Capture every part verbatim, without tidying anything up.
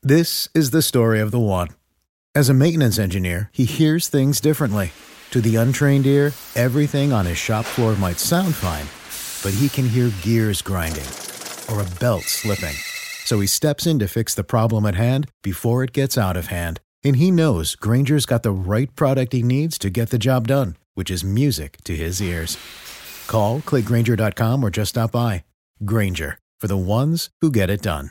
This is the story of the one. As a maintenance engineer, he hears things differently. To the untrained ear, everything on his shop floor might sound fine, but he can hear gears grinding or a belt slipping. So he steps in to fix the problem at hand before it gets out of hand. And he knows Grainger's got the right product he needs to get the job done, which is music to his ears. Call, click Grainger dot com, or just stop by. Grainger, for the ones who get it done.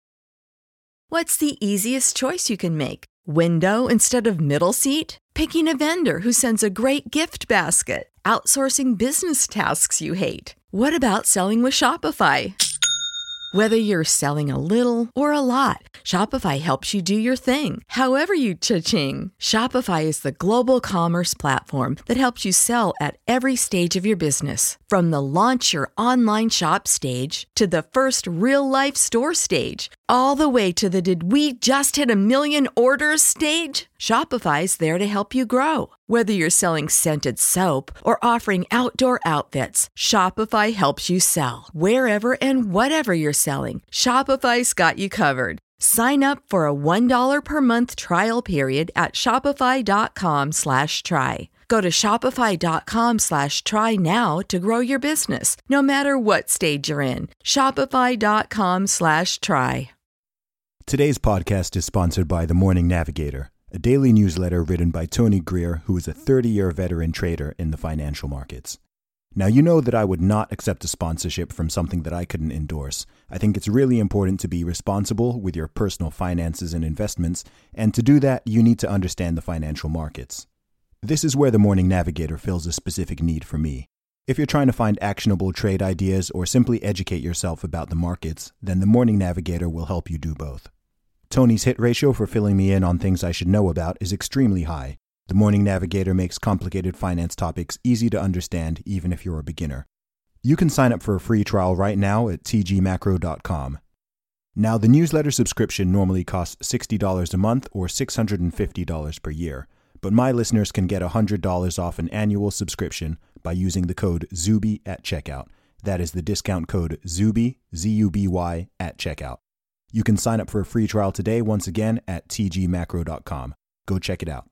What's the easiest choice you can make? Window instead of middle seat? Picking a vendor who sends a great gift basket? Outsourcing business tasks you hate? What about selling with Shopify? Whether you're selling a little or a lot, Shopify helps you do your thing, however you cha-ching. Shopify is the global commerce platform that helps you sell at every stage of your business. From the launch your online shop stage to the first real-life store stage, all the way to the did we just hit a million orders stage. Shopify's there to help you grow. Whether you're selling scented soap or offering outdoor outfits, Shopify helps you sell. Wherever and whatever you're selling, Shopify's got you covered. Sign up for a one dollar per month trial period at shopify.com slash try. Go to shopify.com slash try now to grow your business, no matter what stage you're in. Shopify.com slash try. Today's podcast is sponsored by The Morning Navigator, a daily newsletter written by Tony Greer, who is a thirty-year veteran trader in the financial markets. Now, you know that I would not accept a sponsorship from something that I couldn't endorse. I think it's really important to be responsible with your personal finances and investments, and to do that, you need to understand the financial markets. This is where The Morning Navigator fills a specific need for me. If you're trying to find actionable trade ideas or simply educate yourself about the markets, then The Morning Navigator will help you do both. Tony's hit ratio for filling me in on things I should know about is extremely high. The Morning Navigator makes complicated finance topics easy to understand, even if you're a beginner. You can sign up for a free trial right now at t g macro dot com. Now, the newsletter subscription normally costs sixty dollars a month or six hundred fifty dollars per year, but my listeners can get one hundred dollars off an annual subscription by using the code ZUBY at checkout. That is the discount code ZUBY, Z U B Y, at checkout. You can sign up for a free trial today, once again, at t g macro dot com. Go check it out.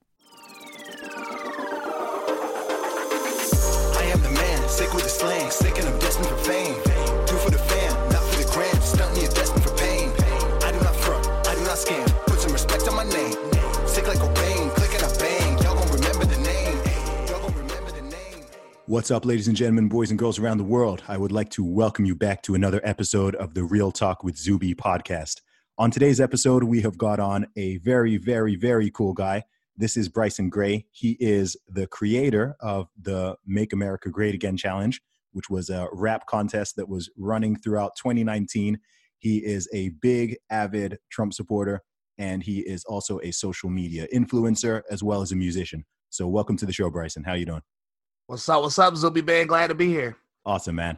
I am the man, sick with the slang, sick and I'm destined for fame. Do for the fam, not for the gram, stunting you're destined for pain. I do not front, I do not scam, put some respect on my name. Sick like Cobain, click and I bang, y'all gon' remember the name. Y'all gon' remember the name. What's up, ladies and gentlemen, boys and girls around the world? I would like to welcome you back to another episode of the Real Talk with Zuby podcast. On today's episode, we have got on a very, very, very cool guy. This is Bryson Gray. He is the creator of the Make America Great Again Challenge, which was a rap contest that was running throughout twenty nineteen. He is a big, avid Trump supporter, and he is also a social media influencer as well as a musician. So welcome to the show, Bryson. How you doing? What's up? What's up, Zuby Man? Glad to be here. Awesome, man.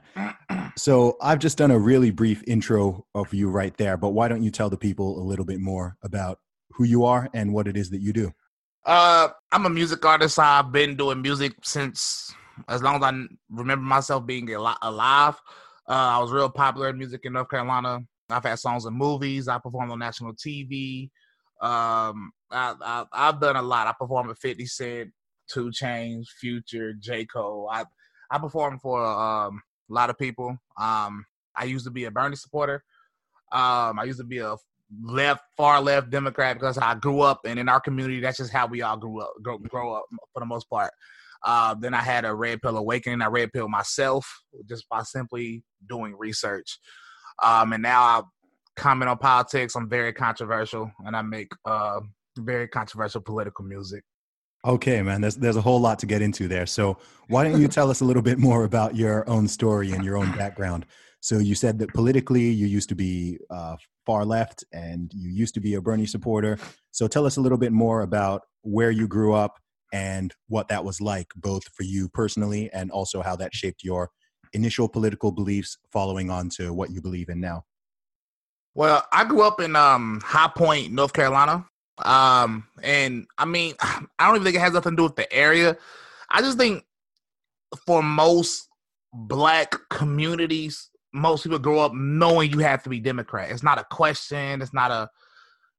So I've just done a really brief intro of you right there, but why don't you tell the people a little bit more about who you are and what it is that you do? Uh, I'm a music artist. I've been doing music since as long as I remember myself being alive. Uh, I was real popular in music in North Carolina. I've had songs in movies. I performed on national T V. Um, I, I, I've done a lot. I performed with fifty Cent, two Chainz, Future, J. Cole. I I performed for um, a lot of people. Um, I used to be a Bernie supporter. Um, I used to be a left, far left Democrat because I grew up, and in our community, that's just how we all grew up, grow, grow up for the most part. Uh, then I had a red pill awakening. I red pill myself just by simply doing research. Um, and now I comment on politics. I'm very controversial, and I make uh, very controversial political music. Okay, man, there's there's a whole lot to get into there. So why don't you tell us a little bit more about your own story and your own background? So you said that politically you used to be uh, far left and you used to be a Bernie supporter. So tell us a little bit more about where you grew up and what that was like, both for you personally and also how that shaped your initial political beliefs following on to what you believe in now. Well, I grew up in um, High Point, North Carolina. Um, and I mean, I don't even think it has nothing to do with the area. I just think for most Black communities, most people grow up knowing you have to be Democrat. It's not a question. It's not a,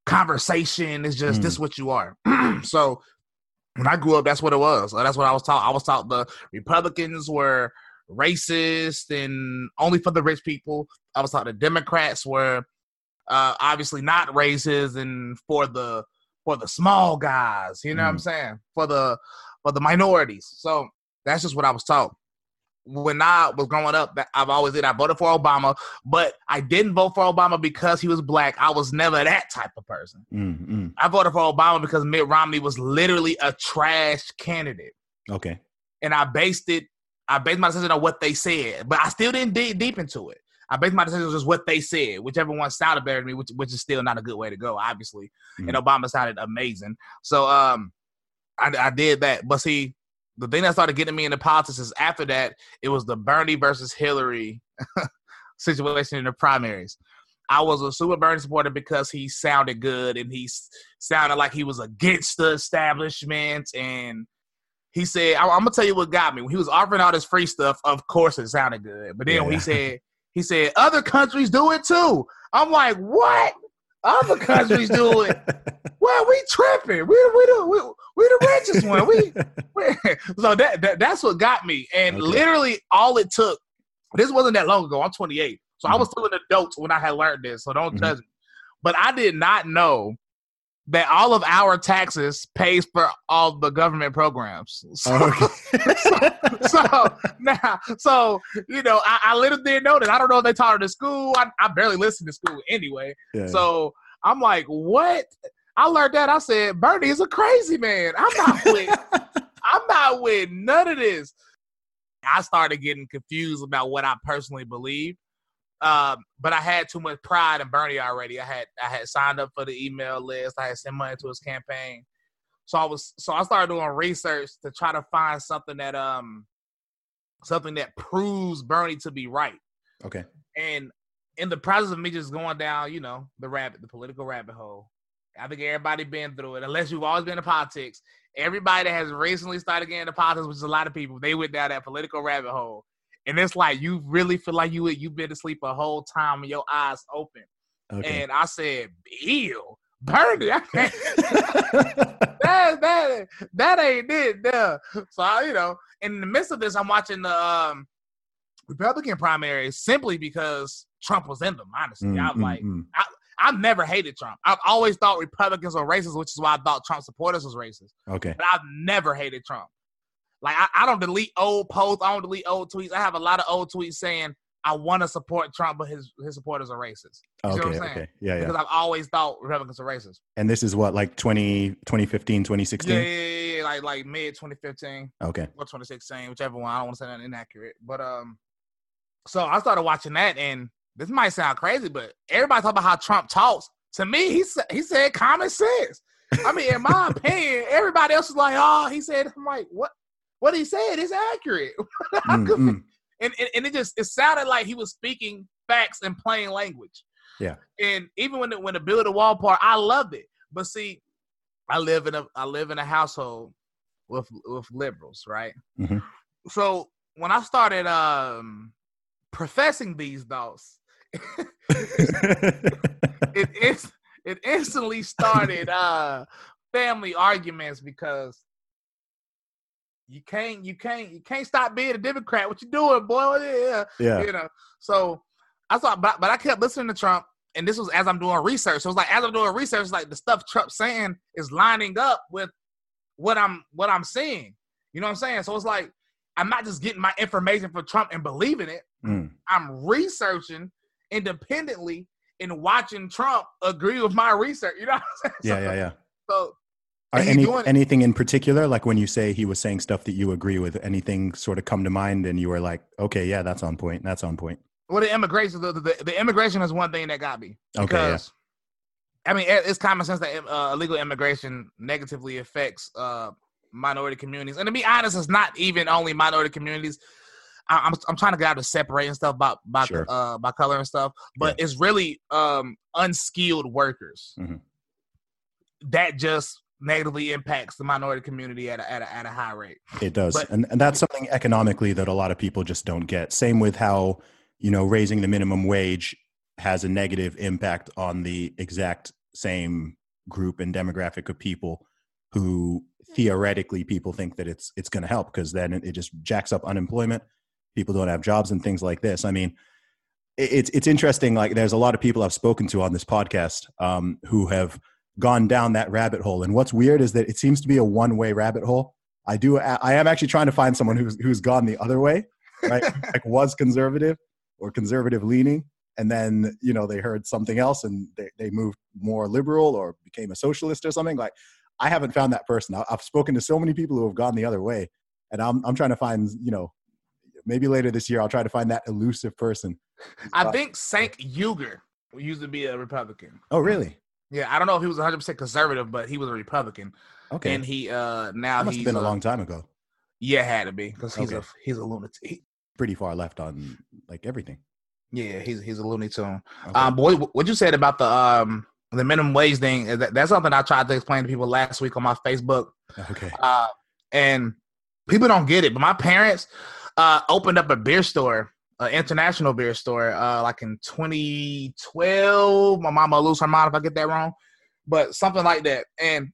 conversation is just Mm. this what you are. So when I grew up, that's what it was. That's what I was taught. I was taught the Republicans were racist and only for the rich people. I was taught the Democrats were uh, obviously not racist and for the for the small guys. You know Mm. what I'm saying? For the for the minorities. So that's just what I was taught. When I was growing up, I've always did. I voted for Obama, but I didn't vote for Obama because he was black. I was never that type of person. Mm, mm. I voted for Obama because Mitt Romney was literally a trash candidate. Okay. And I based it, I based my decision on what they said, but I still didn't dig deep into it. I based my decision on just what they said, whichever one sounded better to me, which, which is still not a good way to go, obviously. Mm-hmm. And Obama sounded amazing. So um, I, I did that. But see, the thing that started getting me into politics is after that, it was the Bernie versus Hillary situation in the primaries. I was a super Bernie supporter because he sounded good and he sounded like he was against the establishment. And he said, I- I'm going to tell you what got me. When he was offering all this free stuff, of course it sounded good. But then yeah. when he said, he said, other countries do it too. I'm like, what? Other countries do it? Well, we tripping. We we the we, we the richest one. We, we so that, that that's what got me. And okay. literally all it took. This wasn't that long ago. I'm twenty-eight, so mm-hmm. I was still an adult when I had learned this. So don't mm-hmm. judge me. But I did not know that all of our taxes pays for all the government programs. So, okay. so, so now, so you know, I, I literally didn't know that. I don't know if they taught it in school. I, I barely listened to school anyway. Yeah. So I'm like, what? I learned that. I said, Bernie is a crazy man. I'm not with. I'm not with none of this. I started getting confused about what I personally believe. Um, but I had too much pride in Bernie already. I had I had signed up for the email list. I had sent money to his campaign. So I was so I started doing research to try to find something that um something that proves Bernie to be right. Okay. And in the process of me just going down, you know, the rabbit, the political rabbit hole, I think everybody been through it. Unless you've always been in politics, everybody that has recently started getting into politics, which is a lot of people, they went down that political rabbit hole. And it's like you really feel like you you've been asleep a whole time with your eyes open. Okay. And I said, "Ew, Bernie, I can't." that that that ain't it. No. So I, you know, in the midst of this, I'm watching the um, Republican primaries simply because Trump was in them. Honestly, mm, I'm mm, like, mm. I, I've never hated Trump. I've always thought Republicans were racist, which is why I thought Trump supporters was racist. Okay, but I've never hated Trump. Like, I, I don't delete old posts. I don't delete old tweets. I have a lot of old tweets saying, I want to support Trump, but his his supporters are racist. You okay, know what I'm saying? Okay. Yeah, because yeah. I've always thought Republicans are racist. And this is what, like twenty, twenty fifteen, twenty sixteen? Yeah, yeah, yeah, yeah. Like, like mid twenty fifteen. Okay. Or twenty sixteen, whichever one. I don't want to say that inaccurate. But, um, so I started watching that, and this might sound crazy, but everybody talk about how Trump talks. To me, he, sa- he said common sense. I mean, in my opinion, everybody else is like, oh, he said, I'm like, what? What he said is accurate. mm-hmm. and, and and it just it sounded like he was speaking facts in plain language. Yeah. And even when the, when the build the wall part, I loved it. But see, I live in a I live in a household with with liberals, right? Mm-hmm. So when I started um, professing these thoughts, it it it instantly started uh, family arguments because. You can't, you can't, you can't stop being a Democrat. What you doing, boy? Yeah, yeah. You know. So I thought, but, but I kept listening to Trump, and this was as I'm doing research. So it's like as I'm doing research, like the stuff Trump's saying is lining up with what I'm, what I'm seeing. You know what I'm saying? So it's like I'm not just getting my information from Trump and believing it. Mm. I'm researching independently and watching Trump agree with my research. You know what I'm saying? Yeah, so, yeah, yeah. So. Are any, anything in particular, like when you say he was saying stuff that you agree with, anything sort of come to mind and you were like, okay, yeah, that's on point. That's on point. Well, the immigration, the, the, the immigration is one thing that got me. Okay, because, yeah. I mean, it's common sense that uh, illegal immigration negatively affects uh, minority communities. And to be honest, it's not even only minority communities. I, I'm I'm trying to get out of separating stuff by by, sure. uh, by color and stuff, but yeah. it's really um, unskilled workers mm-hmm. that just negatively impacts the minority community at a, at a, at a high rate. It does. But, and, and that's something economically that a lot of people just don't get. Same with how, you know, raising the minimum wage has a negative impact on the exact same group and demographic of people who theoretically people think that it's it's going to help, because then it, it just jacks up unemployment. People don't have jobs and things like this. I mean, it, it's it's interesting. Like, there's a lot of people I've spoken to on this podcast um, who have gone down that rabbit hole. And what's weird is that it seems to be a one-way rabbit hole. I do. I am actually trying to find someone who's who's gone the other way, right? Like, was conservative or conservative leaning, and then, you know, they heard something else and they, they moved more liberal or became a socialist or something. Like, I haven't found that person. I, I've spoken to so many people who have gone the other way, and I'm I'm trying to find, you know, maybe later this year I'll try to find that elusive person. I uh, think Cenk Uygur used to be a Republican. Oh, really? Yeah, I don't know if he was one hundred percent conservative, but he was a Republican. Okay. And he uh now that must he's have been a uh, long time ago. Yeah, had to be, because he's Okay. a he's a lunatic. Pretty far left on like everything. Yeah, he's he's a Looney Tune. Okay. Um, but what, what you said about the um the minimum wage thing, that, that's something I tried to explain to people last week on my Facebook. Okay. Uh, and people don't get it, but my parents uh opened up a beer store, an international beer store, uh, like in twenty twelve. My mama will lose her mind if I get that wrong, but something like that. And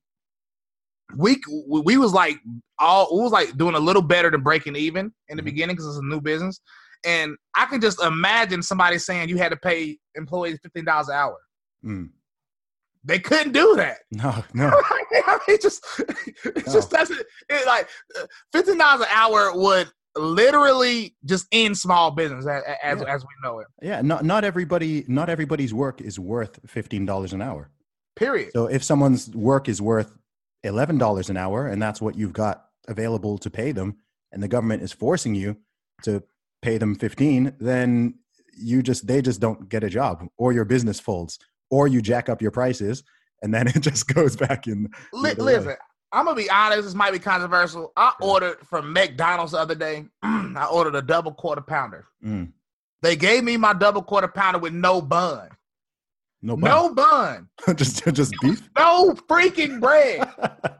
we we was like all we was like doing a little better than breaking even in the mm-hmm. beginning, because it's a new business. And I can just imagine somebody saying you had to pay employees fifteen dollars an hour. Mm. They couldn't do that. No, no. I mean, it just it No. just doesn't. It, like fifteen dollars an hour would literally just end small business as as, Yeah. as we know it. Yeah, not not everybody not everybody's work is worth fifteen dollars an hour. Period. So if someone's work is worth eleven dollars an hour, and that's what you've got available to pay them, and the government is forcing you to pay them fifteen, then you just they just don't get a job, or your business folds, or you jack up your prices, and then it just goes back in. Li- listen, I'm gonna be honest. This might be controversial. I yeah. ordered from McDonald's the other day. I ordered a double quarter pounder. Mm. They gave me my double quarter pounder with no bun. No bun. No bun. just just beef. No freaking bread.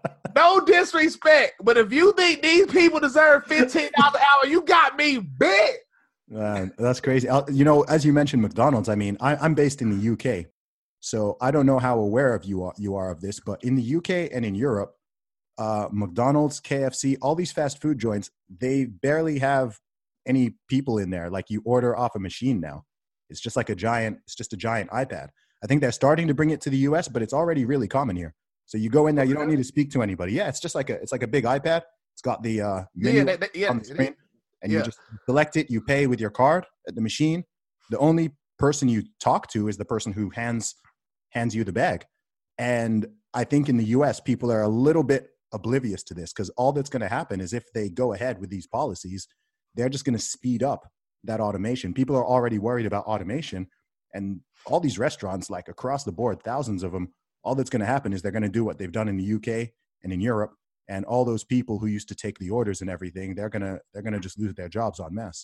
No disrespect, but if you think these people deserve fifteen dollars an hour, you got me big. Man, that's crazy. I'll, you know, as you mentioned McDonald's, I mean, I, I'm based in the U K, so I don't know how aware of you are, you are of this, but in the U K and in Europe, uh, McDonald's, K F C, all these fast food joints, they barely have any people in there. Like, you order off a machine now. It's just like a giant, it's just a giant iPad. I think they're starting to bring it to the U S, but it's already really common here. So you go in there, you don't need to speak to anybody. Yeah, it's just like a, it's like a big iPad. It's got the uh, menu yeah, that, that, yeah, on the screen, and yeah. you just select it. You pay with your card at the machine. The only person you talk to is the person who hands hands you the bag. And I think in the U S, people are a little bit oblivious to this, because all that's going to happen is, if they go ahead with these policies, they're just going to speed up that automation. People are already worried about automation, and all these restaurants, like across the board, thousands of them, all that's going to happen is they're going to do what they've done in the U K and in Europe. And all those people who used to take the orders and everything, they're going to, they're going to just lose their jobs en masse.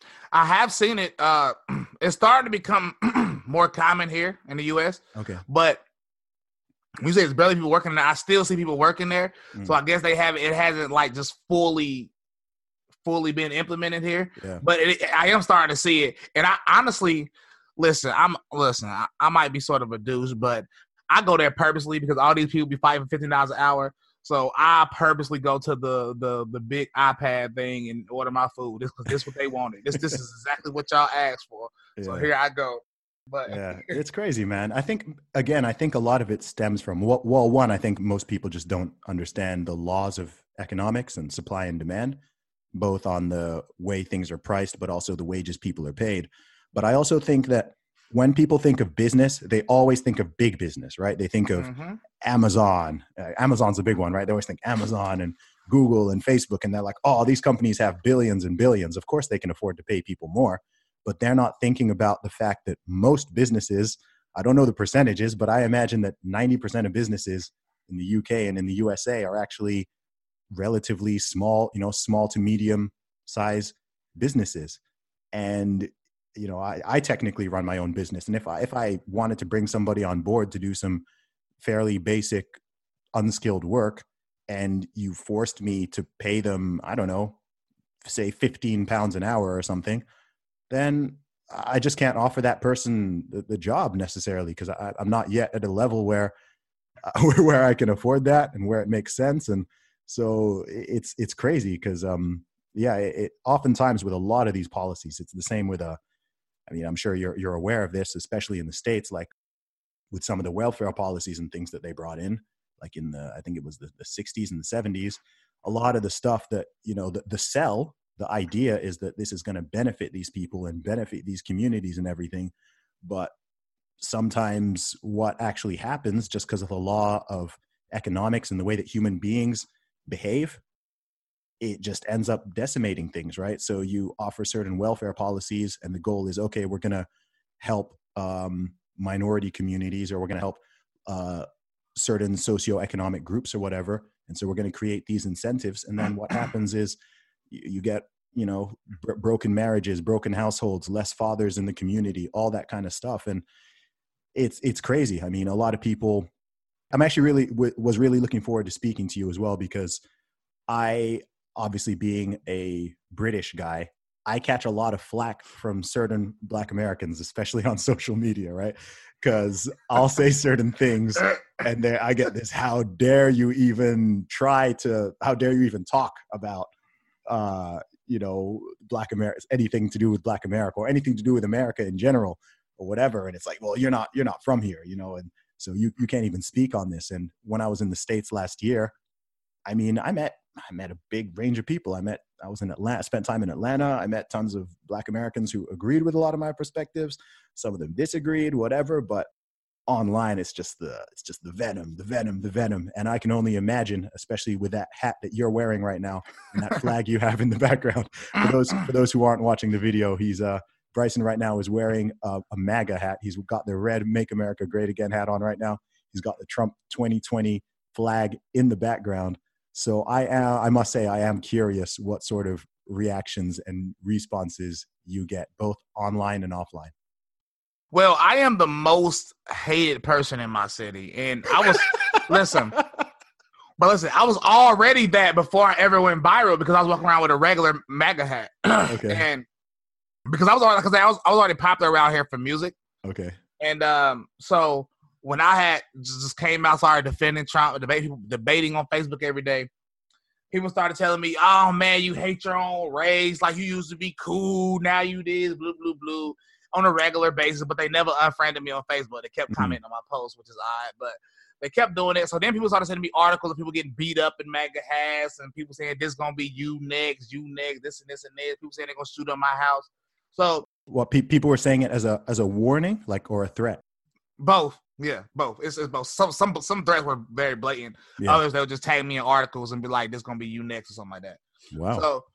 I have seen it. Uh, it's starting to become more common here in the U S. Okay. But when you say there's barely people working there, I still see people working there. Mm. So I guess they have, it hasn't like just fully, fully been implemented here. Yeah. But it, I am starting to see it. And I honestly, listen, I'm, listen, I, I might be sort of a douche, but I go there purposely because all these people be fighting for fifteen dollars an hour. So I purposely go to the the the big iPad thing and order my food. This because this is what they wanted. This this is exactly what y'all asked for. Yeah. So here I go. But yeah, it's crazy, man. I think again, I think a lot of it stems from well, well, one, I think most people just don't understand the laws of economics and supply and demand, both on the way things are priced, but also the wages people are paid. But I also think that when people think of business, they always think of big business, right? They think of mm-hmm. Amazon. Uh, Amazon's a big one, right? They always think Amazon and Google and Facebook, and they're like, oh, these companies have billions and billions. Of course, they can afford to pay people more, but they're not thinking about the fact that most businesses, I don't know the percentages, but I imagine that ninety percent of businesses in the U K and in the U S A are actually relatively small, you know, small to medium size businesses. And you know, I, I technically run my own business. And if I, if I wanted to bring somebody on board to do some fairly basic, unskilled work, and you forced me to pay them, I don't know, say fifteen pounds an hour or something, then I just can't offer that person the, the job necessarily because I'm not yet at a level where where I can afford that and where it makes sense. And so it's it's crazy because um yeah, it, it oftentimes with a lot of these policies, it's the same with a. I mean, I'm sure you're you're aware of this, especially in the States, like with some of the welfare policies and things that they brought in, like in the I think it was the, the sixties and the seventies. A lot of the stuff that you know the, the sell. The idea is that this is going to benefit these people and benefit these communities and everything. But sometimes what actually happens just because of the law of economics and the way that human beings behave, it just ends up decimating things, right? So you offer certain welfare policies and the goal is, okay, we're going to help um, minority communities or we're going to help uh, certain socioeconomic groups or whatever. And so we're going to create these incentives. And then what happens is, you get, you know, br- broken marriages, broken households, less fathers in the community, all that kind of stuff. And it's, it's crazy. I mean, a lot of people, I'm actually really, w- was really looking forward to speaking to you as well, because I, obviously being a British guy, I catch a lot of flack from certain Black Americans, especially on social media, right? Because I'll say certain things and then I get this, how dare you even try to, how dare you even talk about uh, you know, Black America, anything to do with Black America or anything to do with America in general or whatever. And it's like, well, you're not, you're not from here, you know? And so you, you can't even speak on this. And when I was in the States last year, I mean, I met, I met a big range of people. I met, I was in Atlanta, spent time in Atlanta. I met tons of Black Americans who agreed with a lot of my perspectives. Some of them disagreed, whatever, but online, it's just the, it's just the venom, the venom, the venom. And I can only imagine, especially with that hat that you're wearing right now and that flag you have in the background. For those, for those who aren't watching the video, he's uh, Bryson right now is wearing a, a MAGA hat. He's got the red Make America Great Again hat on right now. He's got the Trump twenty twenty flag in the background. So I am, I must say, I am curious what sort of reactions and responses you get both online and offline. Well, I am the most hated person in my city. And I was, listen, but listen, I was already that before I ever went viral because I was walking around with a regular MAGA hat. Okay. And because I was already, because I was, I was already popular around here for music. Okay. And um, so when I had just came out, started defending Trump, debate, people debating on Facebook every day, people started telling me, oh, man, you hate your own race. Like, you used to be cool. Now you this, blue, blue, blue. On a regular basis, but they never unfriended me on Facebook. They kept commenting mm-hmm. on my posts, which is odd, but they kept doing it. So then people started sending me articles of people getting beat up in MAGA hats and people saying, this is going to be you next, you next, this and this and this. People saying they're going to shoot up my house. So what pe- people were saying it as a as a warning, like, or a threat? Both. Yeah, both. It's, it's both. Some some some threats were very blatant. Yeah. Others, they would just tag me in articles and be like, this is going to be you next or something like that. Wow. So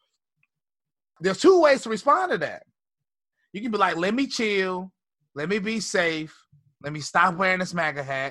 there's two ways to respond to that. You can be like, let me chill. Let me be safe. Let me stop wearing this MAGA hat.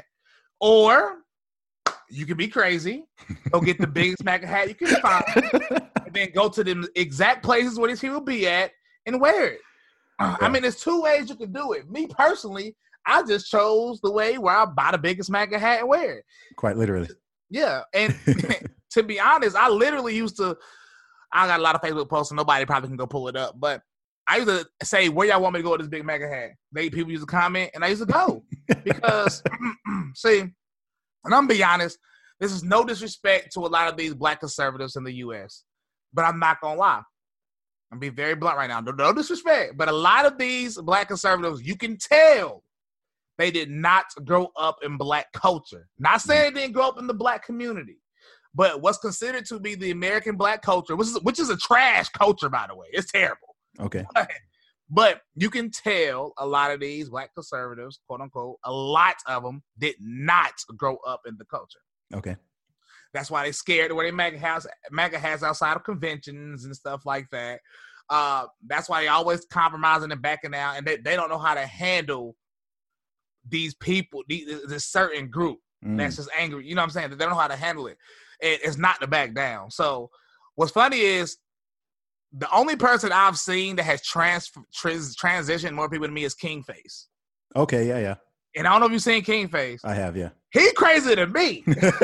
Or you can be crazy. Go get the biggest MAGA hat you can find. And then go to the exact places where these people be at and wear it. Yeah. I mean, there's two ways you can do it. Me personally, I just chose the way where I buy the biggest MAGA hat and wear it. Quite literally. Yeah. And to be honest, I literally used to, I got a lot of Facebook posts and nobody probably can go pull it up, but I used to say, where y'all want me to go with this big MAGA hat? They people used to comment, and I used to go. Because, see, and I'm going to be honest, this is no disrespect to a lot of these Black conservatives in the U S, but I'm not going to lie. I'm being very blunt right now. No, no disrespect, but a lot of these Black conservatives, you can tell they did not grow up in Black culture. Not saying they didn't grow up in the Black community, but what's considered to be the American Black culture, which is, which is a trash culture, by the way. It's terrible. Okay. But, but you can tell a lot of these Black conservatives, quote unquote, a lot of them did not grow up in the culture. Okay. That's why they're scared to wear their MAGA hats, MAGA hats outside of conventions and stuff like that. Uh, that's why they always compromising and backing out, and they, they don't know how to handle these people, these, this certain group mm. that's just angry. You know what I'm saying? They don't know how to handle it. it. It's not to back down. So what's funny is, the only person I've seen that has trans, trans transitioned more people than me is King Face. Okay, yeah, yeah. And I don't know if you've seen King Face. I have, yeah. He crazier than me.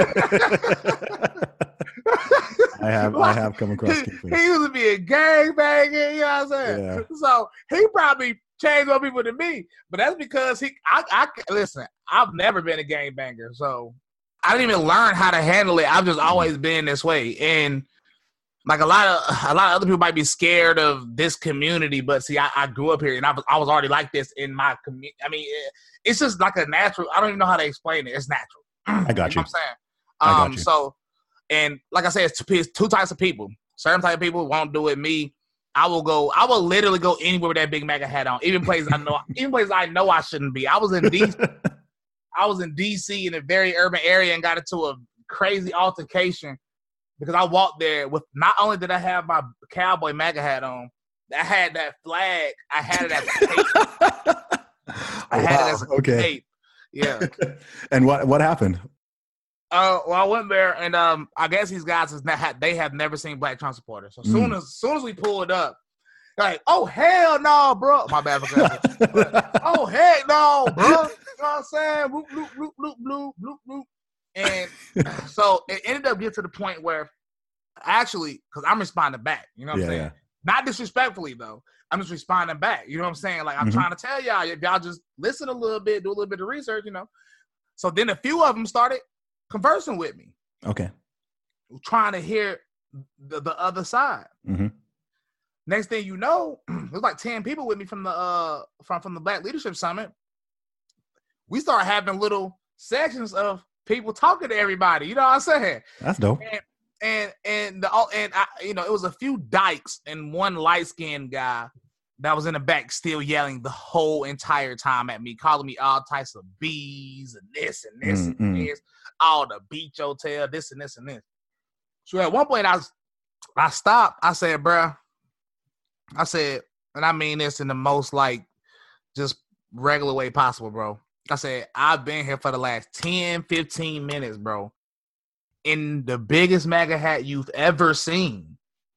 I have, like, I have come across King Face. He used to be a gangbanging, you know what I'm saying? Yeah. So he probably changed more people than me. But that's because he. I, I listen. I've never been a gangbanger, so I didn't even learn how to handle it. I've just always been this way, and like a lot of a lot of other people might be scared of this community, but see, I, I grew up here, and I was I was already like this in my community. I mean, it, it's just like a natural. I don't even know how to explain it. It's natural. I got you. You know what I'm saying? I got Um, you. So, and like I said, it's two, it's two types of people. Certain type of people won't do it. Me, I will go. I will literally go anywhere with that big MAGA hat on, even places I know, even places I know I shouldn't be. I was in D C. I was in D C in a very urban area and got into a crazy altercation because I walked there with. Not only did I have my cowboy MAGA hat on, I had that flag. I had it as a tape. I had Wow, it as a okay. tape. Yeah. And what what happened? Uh, well, I went there, and um, I guess these guys has not had, they have never seen Black Trump supporters. So Mm. soon as soon as we pulled up, they're like, oh hell no, bro. My bad for that. Oh heck no, bro. You know what I'm saying? Bloop, bloop, bloop, bloop, bloop, bloop, bloop. And so it ended up getting to the point where actually, because I'm responding back, you know what Yeah, I'm saying? yeah. Not disrespectfully though. I'm just responding back. You know what I'm saying? Like I'm Mhm. trying to tell y'all, if y'all just listen a little bit, do a little bit of research, you know. So then a few of them started conversing with me, Okay. trying to hear the, the other side. Mm-hmm. Next thing you know, there's like ten people with me from the uh from, from the Black Leadership Summit. We started having little sections of people talking to everybody. You know what I'm saying? That's dope. And and and the and I, you know, it was a few dykes and one light skinned guy that was in the back still yelling the whole entire time at me, calling me all types of B's and this and this Mm, and mm. this, all the beach hotel, this and this and this. So at one point I was, I stopped. I said, bruh, I said, and I mean this in the most like just regular way possible, bro. I said, I've been here for the last ten, fifteen minutes, bro, in the biggest MAGA hat you've ever seen.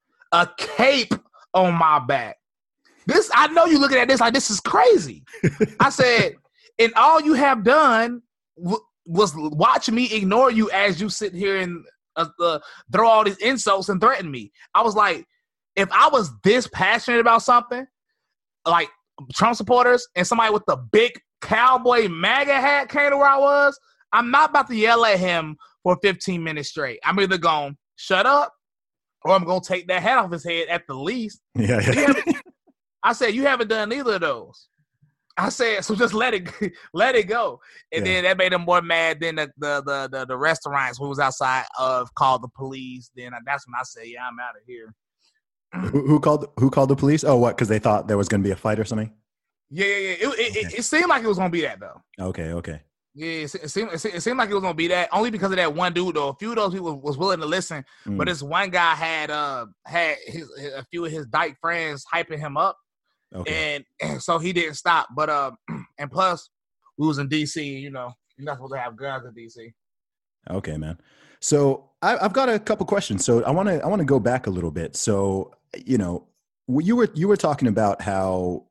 A cape on my back. This, I know you looking at this like this is crazy. I said, and all you have done w- was watch me ignore you as you sit here and uh, uh, throw all these insults and threaten me. I was like, if I was this passionate about something, like Trump supporters and somebody with the big cowboy MAGA hat came to where I was, I'm not about to yell at him for fifteen minutes straight. I'm either going to shut up or I'm going to take that hat off his head at the least. Yeah. You yeah. haven't- I said, you haven't done either of those. I said, so just let it let it go. And Yeah. then that made him more mad than the the the the, the restaurants who was outside of called the police. Then that's when I said, yeah, I'm out of here. who, who called who called the police? Oh, what? Because they thought there was going to be a fight or something? Yeah, yeah, yeah. It, it, it, it seemed like it was gonna be that though. Okay, okay. Yeah, it, se- it seemed it, se- it seemed like it was gonna be that only because of that one dude though. A few of those people was willing to listen, Mm. but this one guy had uh had his, a few of his dyke friends hyping him up. Okay. And, and so he didn't stop. But um, and plus, we was in D C. You know, you're not supposed to have guns in D C. Okay, man. So I, I've got a couple questions. So I want to I want to go back a little bit. So you know, you were you were talking about how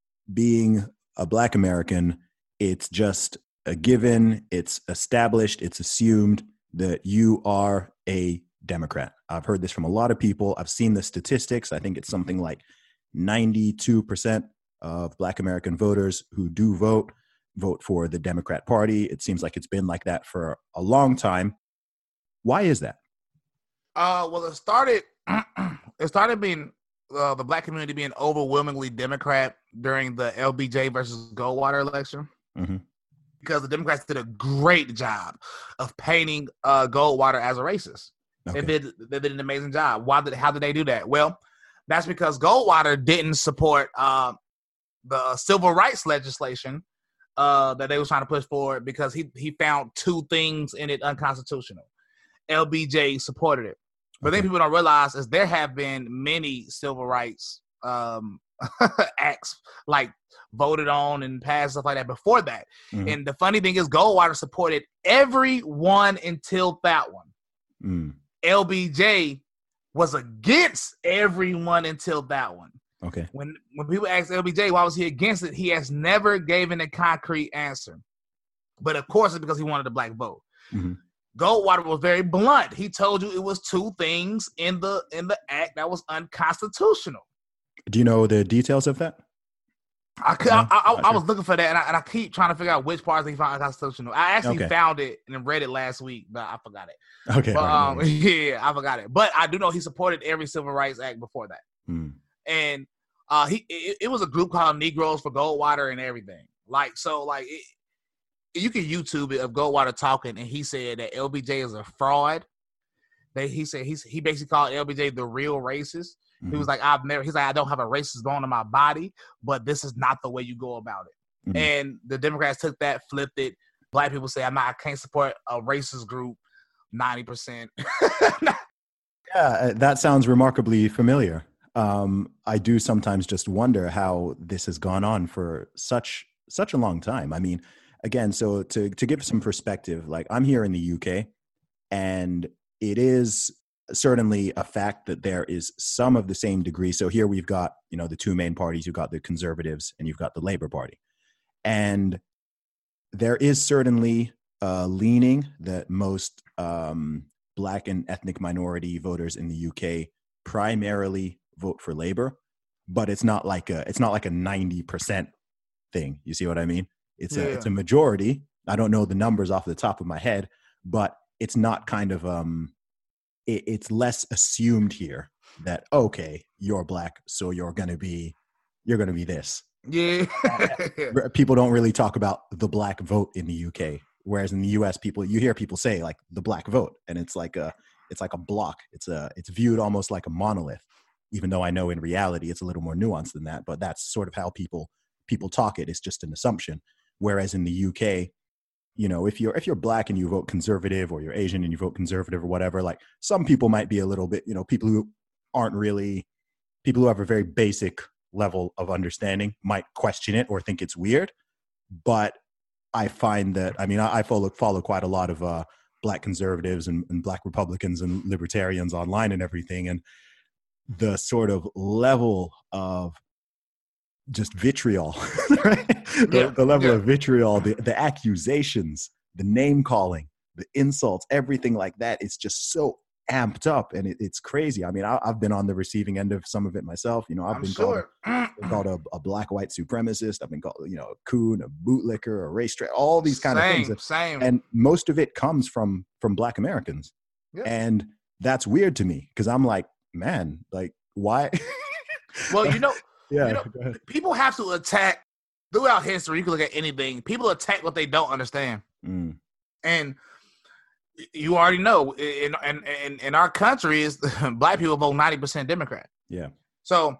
being a Black American, it's just a given, it's established, it's assumed that you are a Democrat. I've heard this from a lot of people. I've seen the statistics. I think it's something like ninety-two percent of Black American voters who do vote, vote for the Democrat Party. It seems like it's been like that for a long time. Why is that? Uh, well, it started. It started being uh, the Black community being overwhelmingly Democrat during the L B J versus Goldwater election. Mm-hmm. Because the Democrats did a great job of painting uh, Goldwater as a racist. Okay. They did. They did an amazing job. Why did? How did they do that? Well, that's because Goldwater didn't support uh, the civil rights legislation uh, that they were trying to push forward because he he found two things in it unconstitutional. L B J supported it, but Okay. then people don't realize is there have been many civil rights um, acts like voted on and passed stuff like that before that. Mhm. And the funny thing is, Goldwater supported every one until that one. Mm. L B J was against everyone until that one. Okay. When when people ask L B J why was he against it, he has never given a concrete answer. But of course, it's because he wanted the black vote. Mhm. Goldwater was very blunt. He told you it was two things in the in the act that was unconstitutional. Do you know the details of that? I, could, No? I, I, Not I sure. was looking for that, and I, and I keep trying to figure out which parts they found unconstitutional. I actually Okay. found it and read it last week, but I forgot it. Okay. But, all right, no um, worries. yeah, I forgot it. But I do know he supported every civil rights act before that, Hmm. and uh, he it, it was a group called Negroes for Goldwater and everything. Like so, like it, you can YouTube it of Goldwater talking, and he said that L B J is a fraud. They he said he's he basically called L B J the real racist. Mhm. He was like, I've never. He's like, I don't have a racist bone in my body, but this is not the way you go about it. Mhm. And the Democrats took that, flipped it. Black people say, I'm not. I can't support a racist group. Ninety percent. Yeah, uh, that sounds remarkably familiar. Um, I do sometimes just wonder how this has gone on for such such a long time. I mean, again, so to to give some perspective, like I'm here in the U K, and it is certainly a fact that there is some of the same degree. So here we've got, you know, the two main parties. You've got the Conservatives and you've got the Labour Party, and there is certainly a leaning that most um, Black and ethnic minority voters in the U K primarily vote for Labour, but it's not like a it's not like a ninety percent thing. You see what I mean? It's a Yeah. it's a majority. I don't know the numbers off the top of my head, but it's not kind of um it, it's less assumed here that okay, you're Black, so you're gonna be you're gonna be this. Yeah. People don't really talk about the Black vote in the U K, whereas in the U S, people you hear people say like the Black vote, and it's like a it's like a block. It's a it's viewed almost like a monolith, even though I know in reality it's a little more nuanced than that. But that's sort of how people people talk it. It's just an assumption. Whereas in the U K, you know, if you're if you're Black and you vote Conservative, or you're Asian and you vote Conservative or whatever, like some people might be a little bit, you know, people who aren't really people who have a very basic level of understanding might question it or think it's weird. But I find that, I mean, I, I follow follow quite a lot of uh, Black conservatives and, and Black Republicans and libertarians online and everything, and the sort of level of just vitriol, right? the, Yeah, the level yeah. of vitriol, the, the accusations, the name calling, the insults, everything like that. It's just so amped up, and it, it's crazy. I mean, I, I've been on the receiving end of some of it myself. You know, I've I'm been sure. called, been called a, a black white supremacist. I've been called, you know, a coon, a bootlicker, a race tra- all these kind same, of things. And, Same. and most of it comes from from Black Americans, Yeah. and that's weird to me because I'm like, man, like why? Well, you know, yeah. you know, go ahead. people have to attack throughout history. You can look at anything. People attack what they don't understand, Mm, and you already know in in in, in our country is Black people vote ninety percent Democrat. yeah. So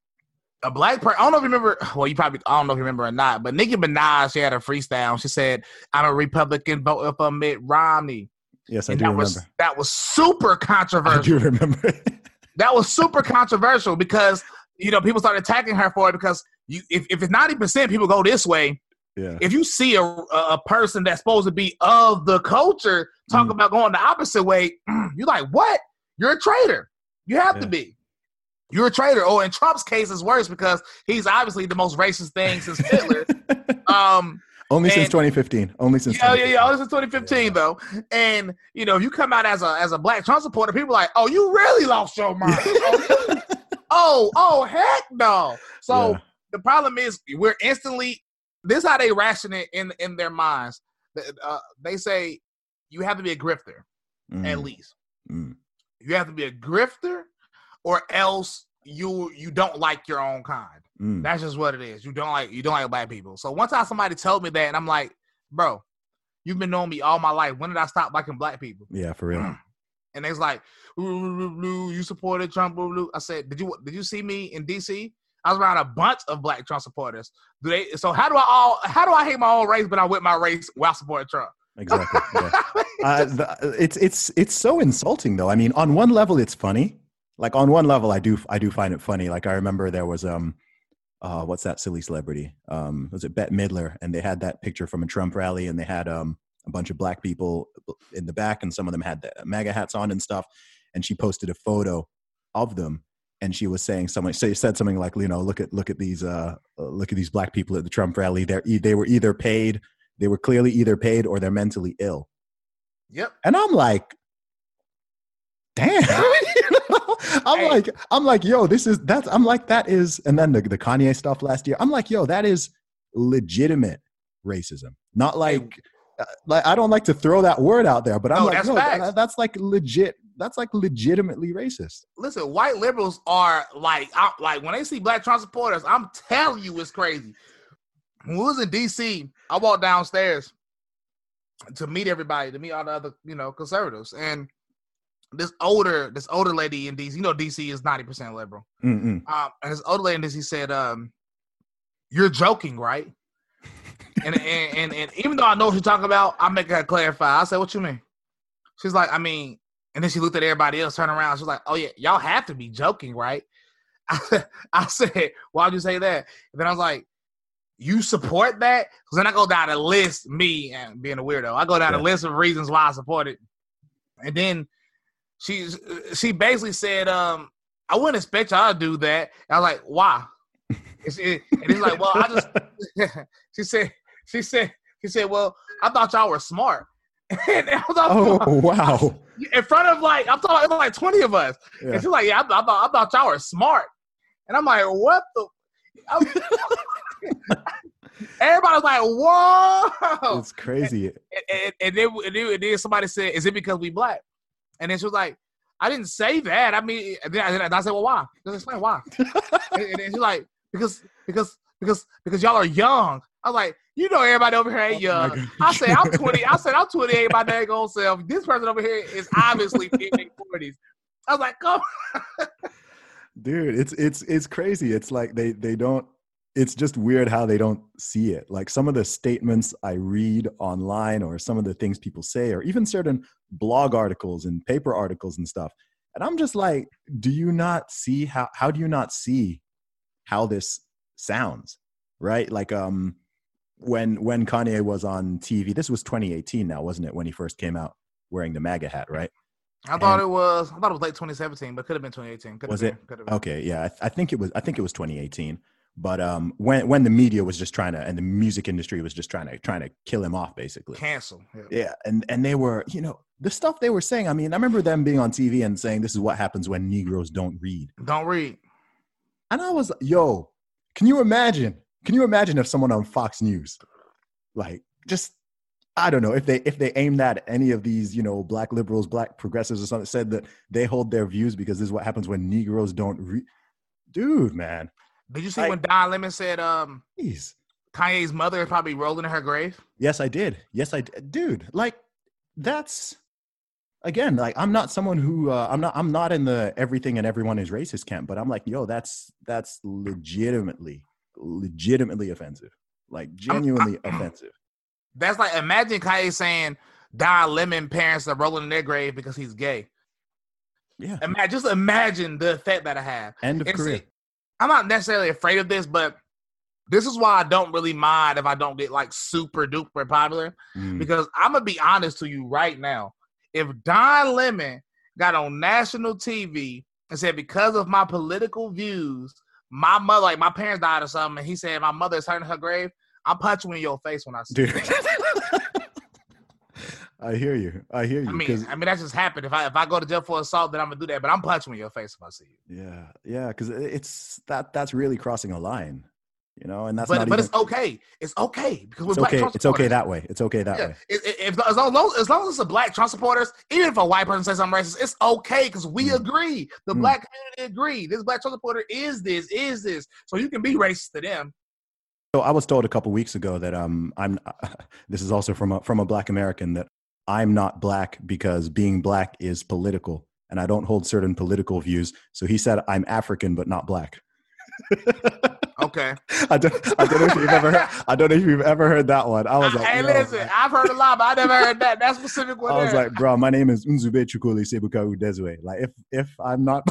a Black person, I don't know if you remember. Well, you probably I don't know if you remember or not, but Nicki Minaj, she had a freestyle. She said, "I'm a Republican voting for Mitt Romney," Yes, I and do that remember. was that was super I controversial. do remember. That was super controversial because you know people started attacking her for it because you if, if it's ninety percent people go this way, yeah. if you see a a person that's supposed to be of the culture talk Mm. about going the opposite way, you're like, what? You're a traitor. You have Yeah. to be. You're a traitor. Or in Trump's case, it's worse because he's obviously the most racist thing since Hitler. Um, Only since and- twenty fifteen. Only since. yeah, yeah, yeah. 2015. Only since twenty fifteen, Yeah. though. And you know, if you come out as a as a Black Trump supporter, people are like, oh, you really lost your mind. oh, you- oh, oh, heck no. So Yeah. the problem is we're instantly. This is how they ration it in in their minds. Uh, they say you have to be a grifter Mm, at least. mm. You have to be a grifter, or else you you don't like your own kind. Mm. That's just what it is. You don't like you don't like Black people. So one time somebody told me that, and I'm like, bro, you've been knowing me all my life. When did I stop liking Black people? Yeah, for real. And they was like, "Ooh, ooh, ooh, ooh, you supported Trump." Ooh, ooh. I said, did you did you see me in D C? I was around a bunch of Black Trump supporters. Do they? So how do I all? How do I hate my own race, but I'm with my race while supporting Trump? Exactly. Yeah. Uh, the, it's it's it's so insulting though. I mean, on one level, it's funny. Like on one level, I do I do find it funny. Like I remember there was um, uh, what's that silly celebrity? Um, was it Bette Midler? And they had that picture from a Trump rally, and they had um a bunch of Black people in the back, and some of them had the MAGA hats on and stuff. And she posted a photo of them, and she was saying something. So she said something like, you know, look at look at these uh look at these Black people at the Trump rally. They're e- they were either paid. They were clearly either paid or they're mentally ill. Yep. And I'm like, damn. You know? I'm Hey. like, I'm like, yo, this is that's. I'm like, that is, and then the the Kanye stuff last year. I'm like, yo, that is legitimate racism. Not like, uh, like I don't like to throw that word out there, but I'm No, like, that's no, facts. that, that's like legit. That's like legitimately racist. Listen, white liberals are like, I, like when they see black Trump supporters, I'm telling you, it's crazy. When we was in D C, I walked downstairs to meet everybody, to meet all the other, you know, conservatives, and this older, this older lady in D C, you know, D C is ninety percent liberal. Mm-mm. Um, and this older lady in D C said, um, "You're joking, right?" and, and and and even though I know what she's talking about, I make her clarify. I said, "What you mean?" She's like, "I mean." And then she looked at everybody else, turned around. She was like, "Oh yeah, y'all have to be joking, right?" I, I said, "Why'd you say that?" And then I was like, "You support that?" Because then I go down the list, me and being a weirdo, I go down Yeah. the list of reasons why I support it. And then she she basically said, um, "I wouldn't expect y'all to do that." And I was like, "Why?" And, she, and he's like, "Well, I just," she said, she said, she said, "Well, I thought y'all were smart." And I was like, Oh wow! in front of like, I'm talking about like twenty of us. Yeah. And she's like, "Yeah, I, th- I thought I thought y'all were smart." And I'm like, "What the?" Everybody was like, "Whoa!" It's crazy. And, and, and, then, and, then, and then somebody said, "Is it because we black?" And then she was like, "I didn't say that. I mean," and then I, and I said, "Well, why? Just explain why." and, and then she's like, "Because, because, because, because y'all are young." I was like, "You know, everybody over here ain't young." God. I said, "I'm twenty." I said, "I'm twenty-eight by dang old self. This person over here is obviously in their forties." I was like, "Come on." Dude, it's it's it's crazy. It's like they they don't. It's just weird how they don't see it. Like some of the statements I read online, or some of the things people say, or even certain blog articles and paper articles and stuff. And I'm just like, do you not see how? How do you not see how this sounds? Right? Like um, when when Kanye was on T V, this was twenty eighteen now, wasn't it? When he first came out wearing the MAGA hat, right? I thought And- it was. I thought it was late twenty seventeen, but could have been twenty eighteen. Could have Was been, it? could have been. Okay, yeah, I, th- I think it was. I think it was twenty eighteen. But um, when when the media was just trying to, and the music industry was just trying to trying to kill him off, basically. Cancel. Yeah. Yeah, and and they were, you know, the stuff they were saying. I mean, I remember them being on T V and saying, "This is what happens when Negroes don't read." Don't read. And I was, yo, can you imagine? Can you imagine if someone on Fox News, like, just, I don't know, if they if they aimed at any of these, you know, black liberals, black progressives, or something, said that they hold their views because this is what happens when Negroes don't read. Dude, man, Did you see Like- when Don Lemon said um please. Kanye's mother is probably rolling in her grave? Yes, I did. Yes, I did. Dude, like, that's, again, like, I'm not someone who, uh, I'm not, I'm not in the everything and everyone is racist camp, but I'm like, yo, that's, that's legitimately, legitimately offensive. Like, genuinely offensive. That's like, imagine Kanye saying Don Lemon parents are rolling in their grave because he's gay. Yeah. Imagine, just imagine the effect that I have. End of And career. see, I'm not necessarily afraid of this, but this is why I don't really mind if I don't get like super duper popular. Mm. Because I'm gonna be honest to you right now. If Don Lemon got on national T V and said, because of my political views, my mother, like my parents died or something, and he said my mother is turning her grave, I'm punching you in your face when I see Dude. it. I hear you. I hear you. I mean, 'cause- I mean that just happened. If I if I go to jail for assault, then I'm gonna do that. But I'm punching you in your face if I see you. yeah, yeah, because it's that that's really crossing a line, you know, and that's But not but even, it's okay. It's okay because we're it's black okay. Trump It's okay supporters. that way. It's okay that Yeah, way. if, if, as, long, as long as it's a black Trump supporters, even if a white person says something racist, it's okay because we Mm. agree. The Mm. black community agree. This black Trump supporter is this, is this. So you can be racist to them. So I was told a couple weeks ago that um I'm this is also from a from a black American, that I'm not black because being black is political and I don't hold certain political views. So he said I'm African but not black. Okay. I don't I don't know if you've ever heard, I don't know if you've ever heard that one. I was like, hey, yo, listen, man. I've heard a lot, but I never heard that. That specific one. I was there. like, bro, my name is Nzube Chukuli Sebuka Udezwe. Like, if if I'm not,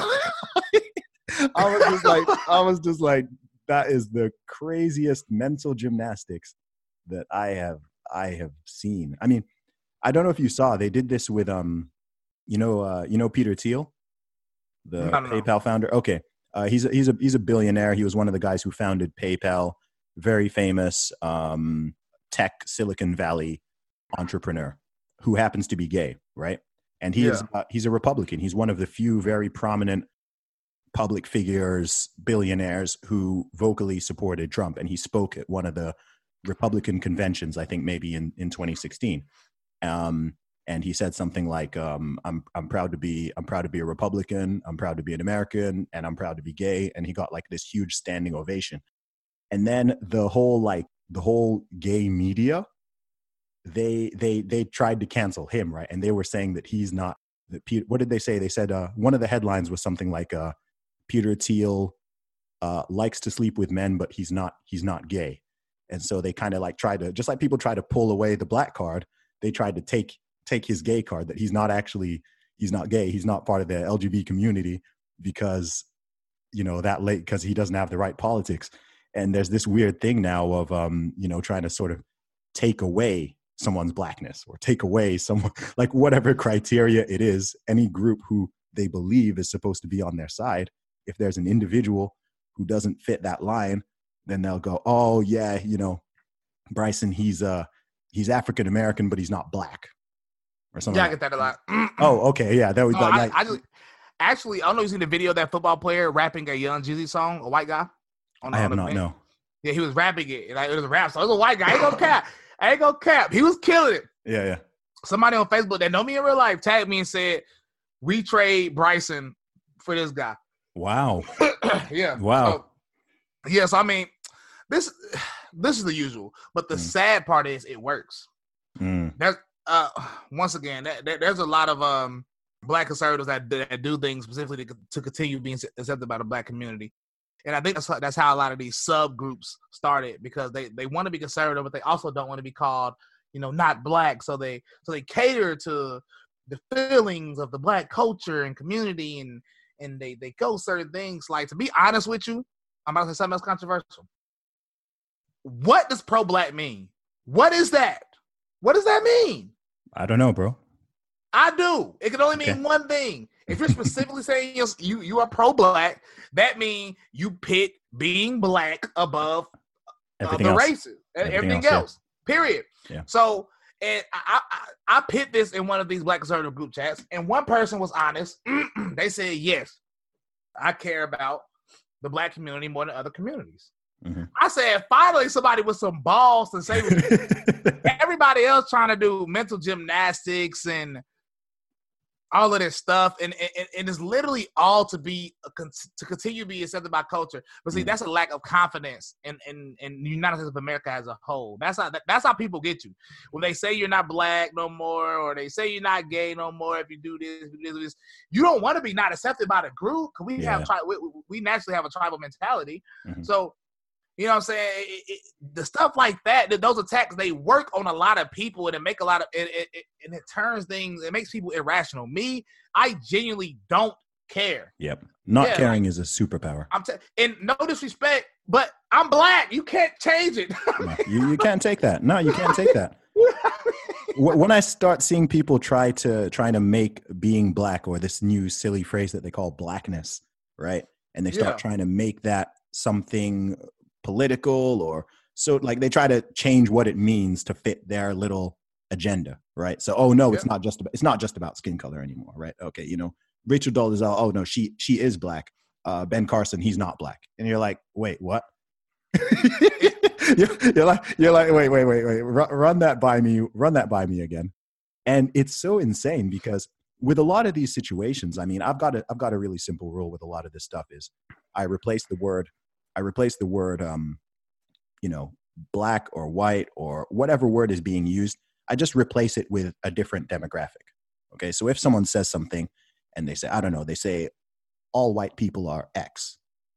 I was just like, I was just like, that is the craziest mental gymnastics that I have I have seen. I mean, I don't know if you saw, they did this with um, you know, uh, you know Peter Thiel, the No, no, no. PayPal founder. Okay, uh, he's a, he's a he's a billionaire. He was one of the guys who founded PayPal. Very famous um, tech Silicon Valley entrepreneur who happens to be gay, right? And he Yeah. is uh, he's a Republican. He's one of the few very prominent public figures, billionaires who vocally supported Trump. And he spoke at one of the Republican conventions, I think maybe in, in twenty sixteen. Um, and he said something like, um, I'm, I'm proud to be, I'm proud to be a Republican. I'm proud to be an American, and I'm proud to be gay. And he got like this huge standing ovation. And then the whole, like the whole gay media, they, they, they tried to cancel him. Right. And they were saying that he's not, that Peter, what did they say? They said, uh, one of the headlines was something like, uh, Peter Thiel, uh, likes to sleep with men, but he's not, he's not gay. And so they kind of like tried to, just like people try to pull away the black card, they tried to take, take his gay card, that he's not actually, he's not gay. He's not part of the L G B T community because, you know, that late, because he doesn't have the right politics. And there's this weird thing now of, um, you know, trying to sort of take away someone's blackness or take away someone, like whatever criteria it is, any group who they believe is supposed to be on their side. If there's an individual who doesn't fit that line, then they'll go, oh yeah, you know, Bryson, he's uh he's African American, but he's not black. Or something. Yeah, like I get that a lot. Oh, okay, yeah, that was No, like, I, like, I just, actually, I don't know if you've seen the video of that football player rapping a Young Jeezy song, a white guy. On, I have on the not bench. no. Yeah, he was rapping it. Like, it was a rap song. It was a white guy. I ain't gonna cap. I ain't gonna cap. He was killing it. Yeah, yeah. Somebody on Facebook that know me in real life tagged me and said, we trade Bryson for this guy. Wow. Yeah. Wow. So, yeah, so I mean, this this is the usual. But the Mm. sad part is it works. Mm. There's uh once again, that, that, there's a lot of um black conservatives that, that do things specifically to, to continue being accepted by the black community. And I think that's that's how a lot of these subgroups started, because they, they want to be conservative, but they also don't want to be called, you know, not black. So they so they cater to the feelings of the black culture and community, and and they, they go certain things. Like, to be honest with you, I'm about to say something else controversial. What does pro-black mean? What is that? What does that mean? I don't know, bro. I do. It can only mean Okay. one thing. If you're specifically saying you're, you you are pro-black, that means you pit being black above Everything uh, the else. races and Everything everything, else, else. Period. Yeah. So, and I, I I pit this in one of these black conservative group chats, and one person was honest. They said, yes, I care about the black community more than other communities. Mm-hmm. I said, finally, somebody with some balls to say what everybody else trying to do mental gymnastics and all of this stuff, and, and, and it's literally all to be a, to continue to be accepted by culture. But see, Mm. that's a lack of confidence in, in, in the United States of America as a whole. That's how that's how people get you when they say you're not black no more, or they say you're not gay no more. If you do this, do this, you don't want to be not accepted by the group, because we Yeah. have tri- we, we naturally have a tribal mentality. Mhm. So, you know what I'm saying? It, it, the stuff like that, that, those attacks, they work on a lot of people, and it make a lot of, it, it, it, and it turns things, it makes people irrational. Me, I genuinely don't care. Yep. Not Yeah, caring is a superpower. I'm t- and no disrespect, but I'm black. You can't change it. No, you, you can't take that. No, you can't take that. Wh- When I start seeing people try to trying to make being black, or this new silly phrase that they call blackness, right? And they start Yeah. trying to make that something political, or so like they try to change what it means to fit their little agenda, right? So, oh no, it's Yeah. not just about, it's not just about skin color anymore, right? Okay, you know, Rachel Dolezal, oh no, she she is black. Uh, Ben Carson, he's not black, and you're like, wait, what? you're, you're like, you're like, wait, wait, wait, wait, run, run that by me, run that by me again. And it's so insane, because with a lot of these situations, I mean, I've got a, I've got a really simple rule with a lot of this stuff is I replace the word, I replace the word, um, you know, black or white or whatever word is being used. I just replace it with a different demographic. Okay. So if someone says something and they say, I don't know, they say all white people are X.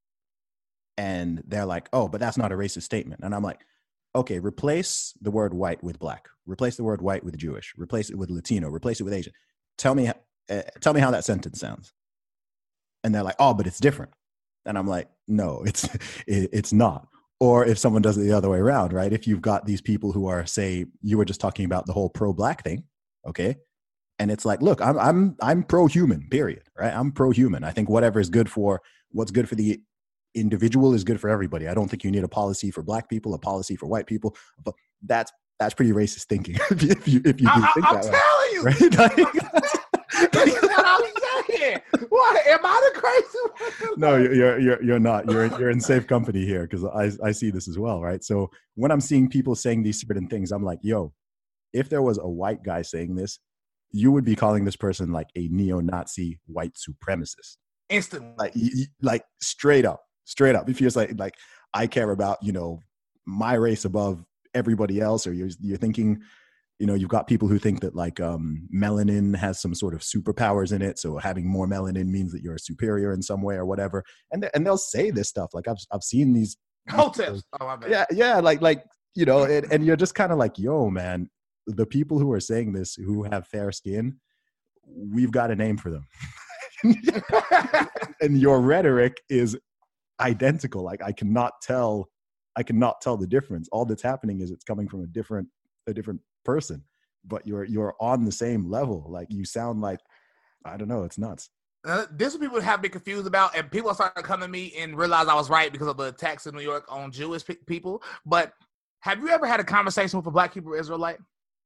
And they're like, oh, but that's not a racist statement. And I'm like, okay, replace the word white with black. Replace the word white with Jewish. Replace it with Latino. Replace it with Asian. Tell me, uh, tell me how that sentence sounds. And they're like, oh, but it's different. And I'm like, no, it's it, it's not. Or if someone does it the other way around, right? If you've got these people who are, say, you were just talking about the whole pro-black thing, okay? And it's like, look, I'm I'm I'm pro-human, period, right? I'm pro-human. I think whatever is good for what's good for the individual is good for everybody. I don't think you need a policy for black people, a policy for white people, but that's that's pretty racist thinking if you if you, if you do I, think I, I'm that telling you. way, right? crazy. No, you're you're you're not. You're you're in safe company here because I I see this as well, right? So when I'm seeing people saying these certain things, I'm like, yo, if there was a white guy saying this, you would be calling this person like a neo-Nazi white supremacist. Instantly. Like, like straight up, straight up. If you're like, like I care about, you know, my race above everybody else, or you're you're thinking, you know, you've got people who think that like um, melanin has some sort of superpowers in it. So having more melanin means that you're superior in some way or whatever. And th- and they'll say this stuff. Like I've I've seen these. Hoteps. Oh, my bad. Yeah, yeah. Like like you know, and, and you're just kind of like, yo, man, the people who are saying this who have fair skin, we've got a name for them. And your rhetoric is identical. Like I cannot tell. I cannot tell the difference. All that's happening is it's coming from a different a different person, but you're you're on the same level. Like you sound like, I don't know, it's nuts. Uh, this is what people have been confused about, and people are starting to come to me and realize I was right because of the attacks in New York on Jewish pe- people. But have you ever had a conversation with a Black Hebrew Israelite?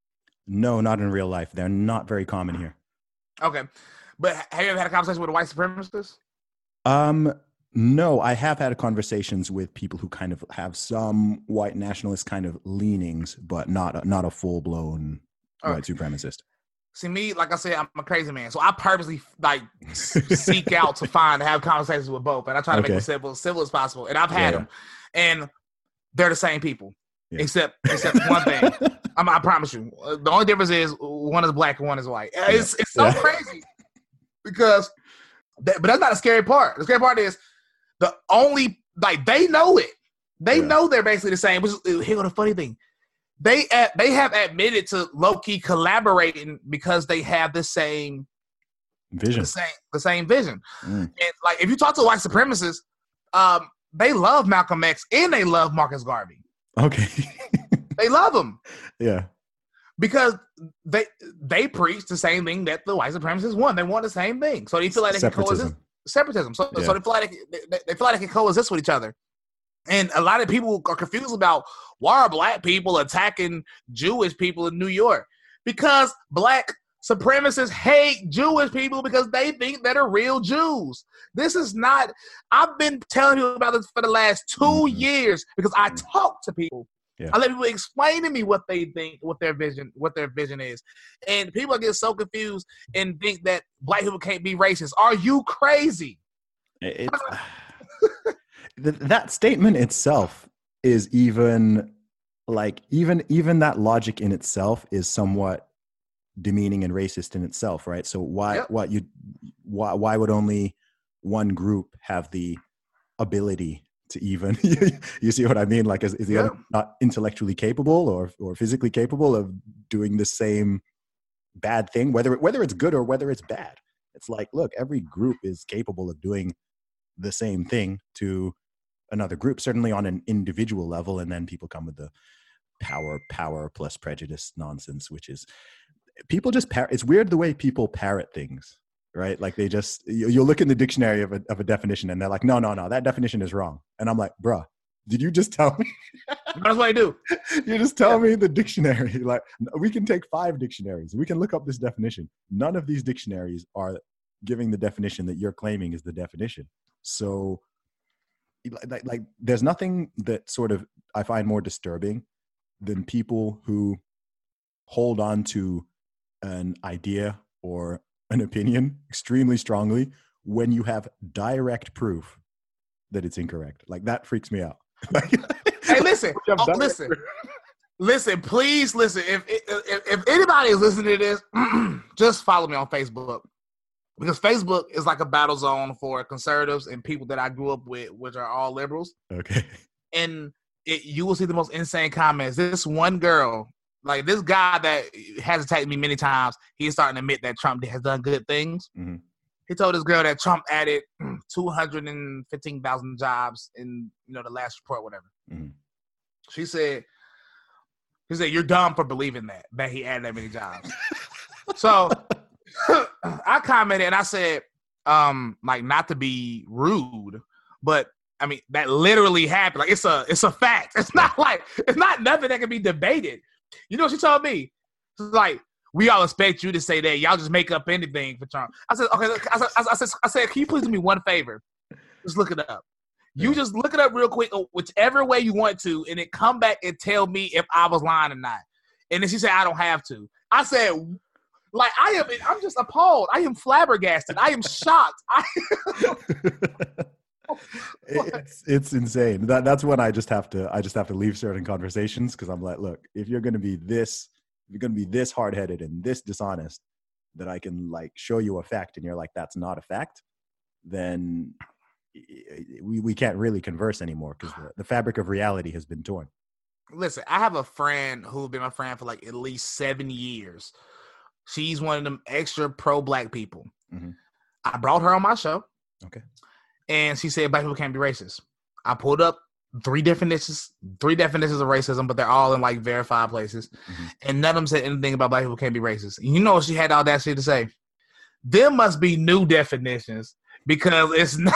No, not in real life. They're not very common here. Okay, but have you ever had a conversation with a white supremacist? Um, no, I have had conversations with people who kind of have some white nationalist kind of leanings, but not not a full blown okay. white supremacist. See, me, like I said, I'm a crazy man, so I purposely like seek out to find to have conversations with both, and I try to Okay. make them civil, civil as possible. And I've had Yeah, them, and they're the same people, Yeah. except except one thing. I'm, I promise you, uh, the only difference is one is black and one is white. It's it's so Yeah. crazy because, that, but that's not the scary part. The scary part is the only like they know it. They Yeah. know they're basically the same. Which is, here's the funny thing. They uh, they have admitted to low-key collaborating because they have the same Vision. the same the same vision. Mm. And like if you talk to white supremacists, um, they love Malcolm X and they love Marcus Garvey. Okay. They love them Yeah. because they they preach the same thing that the white supremacists want. They want the same thing, so they feel like they can coexist. Separatism. Separatism. So, Yeah. so they feel like they, they, they feel like they can coexist with each other. And a lot of people are confused about why are black people attacking Jewish people in New York? Because black supremacists hate Jewish people because they think that are real Jews. This is not, I've been telling you about this for the last two Mhm. years because I talk to people. Yeah. I let people explain to me what they think, what their vision, what their vision is. And people get so confused and think that black people can't be racist. Are you crazy? It's, th- that statement itself is even like even even that logic in itself is somewhat demeaning and racist in itself, right? So why Yep. what you why why would only one group have the ability to even you see what I mean? Like is, is the Yeah. other not intellectually capable or or physically capable of doing the same bad thing, whether whether it's good or whether it's bad? It's like, look, every group is capable of doing the same thing to another group, certainly on an individual level, and then people come with the power power plus prejudice nonsense, which is people just par- it's weird the way people parrot things, right? Like they just you, you'll look in the dictionary of a, of a definition and they're like, no no no that definition is wrong, and I'm like, bruh, did you just tell me? That's what I do. You just tell me the dictionary. Like we can take five dictionaries, we can look up this definition. None of these dictionaries are giving the definition that you're claiming is the definition. So like, like there's nothing that sort of I find more disturbing than people who hold on to an idea or an opinion extremely strongly when you have direct proof that it's incorrect. Like that freaks me out. Hey, listen, You have oh, direct listen, proof. listen, please listen. If, if if anybody is listening to this, just follow me on Facebook. Because Facebook is like a battle zone for conservatives and people that I grew up with, which are all liberals. Okay. And it, you will see the most insane comments. This one girl, like this guy that has attacked me many times, he's starting to admit that Trump has done good things. Mm-hmm. He told this girl that Trump added two hundred fifteen thousand jobs in, you know, the last report, whatever. Mm-hmm. She said, he said, you're dumb for believing that, that he added that many jobs. So I commented and I said, um, like not to be rude, but I mean that literally happened. Like it's a it's a fact. It's not like it's not nothing that can be debated. You know what she told me? She's like, we all expect you to say that. Y'all just make up anything for Trump. I said, okay, look, I said, I said, I said, can you please do me one favor? Just look it up. You yeah. just look it up real quick, whichever way you want to, and then come back and tell me if I was lying or not. And then she said, I don't have to. I said, like, I am, I'm just appalled. I am flabbergasted. I am shocked. I, it's it's insane. That that's when I just have to I just have to leave certain conversations because I'm like, look, if you're gonna be this, if you're gonna be this hard headed and this dishonest, that I can like show you a fact and you're like, that's not a fact, then we we can't really converse anymore because the, the fabric of reality has been torn. Listen, I have a friend who's been my friend for like at least seven years. She's one of them extra pro-black people. Mm-hmm. I brought her on my show. Okay. And she said black people can't be racist. I pulled up three definitions, three definitions of racism, but they're all in like verified places. Mm-hmm. And none of them said anything about black people can't be racist. And you know what she had the audacity to say? There must be new definitions because it's not.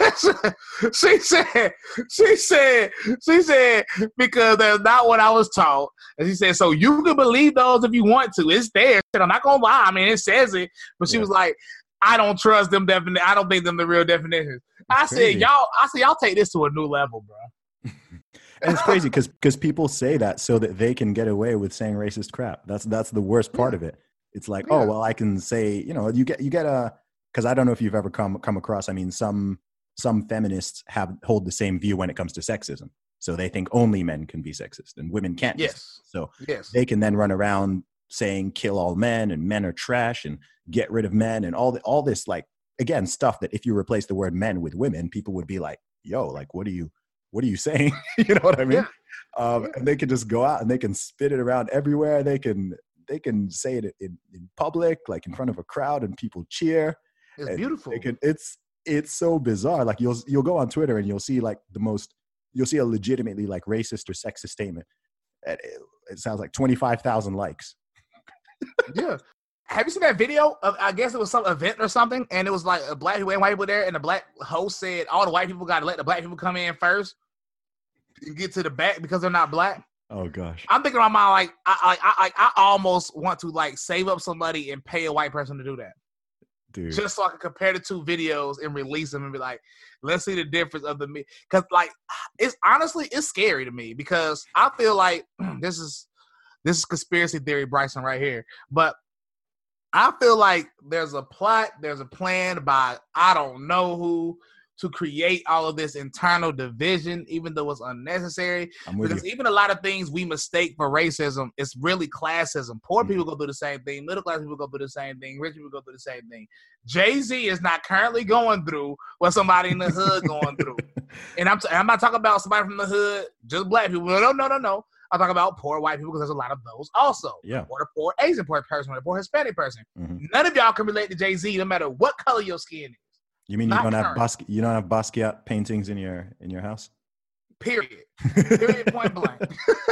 she said, she said, she said, because that's not what I was taught. And she said, so you can believe those if you want to. It's there. I'm not going to lie. I mean, it says it. But she yeah. was like, I don't trust them definitions. I don't think them the real definitions. I said, y'all, I said, y'all take this to a new level, bro. And it's crazy because because people say that so that they can get away with saying racist crap. That's that's the worst part yeah. of it. It's like, yeah. oh, well, I can say, you know, you get you get a, because I don't know if you've ever come come across, I mean, some some feminists have hold the same view when it comes to sexism. So they think only men can be sexist and women can't. Yes. Be sexist. So yes. they can then run around saying kill all men and men are trash and get rid of men and all the, all this, like, again, stuff that if you replace the word men with women, people would be like, yo, like, what are you, what are you saying? You know what I mean? Yeah. Um, and they can just go out and they can spit it around everywhere. They can, they can say it in, in public, like in front of a crowd and people cheer. It's and beautiful. They can, it's, it's so bizarre. Like you'll, you'll go on Twitter and you'll see like the most, you'll see a legitimately like racist or sexist statement. It, it sounds like twenty-five thousand likes. Yeah. Have you seen that video of, I guess it was some event or something, and it was like a black people and white people there, and the black host said all the white people got to let the black people come in first and get to the back because they're not black? Oh gosh. I'm thinking in my mind, like, I, I, I, I almost want to like save up some money and pay a white person to do that. Dude. Just so I can compare the two videos and release them and be like, let's see the difference of the me. Because like, it's honestly, it's scary to me because I feel like this is this is conspiracy theory, Bryson, right here. But I feel like there's a plot, there's a plan by I don't know who to create all of this internal division, even though it's unnecessary. Because you. Even a lot of things we mistake for racism, it's really classism. Poor mm-hmm. people go through the same thing. Middle class people go through the same thing. Rich people go through the same thing. Jay-Z is not currently going through what somebody in the hood going through. And I'm, t- I'm not talking about somebody from the hood, just black people. No, no, no, no. I'm talking about poor white people because there's a lot of those also. Yeah. Or the poor Asian poor person, or the poor Hispanic person. Mm-hmm. None of y'all can relate to Jay-Z no matter what color your skin is. You mean you Not don't current. have Basquiat, you don't have Basquiat paintings in your in your house? Period. Period. Point blank.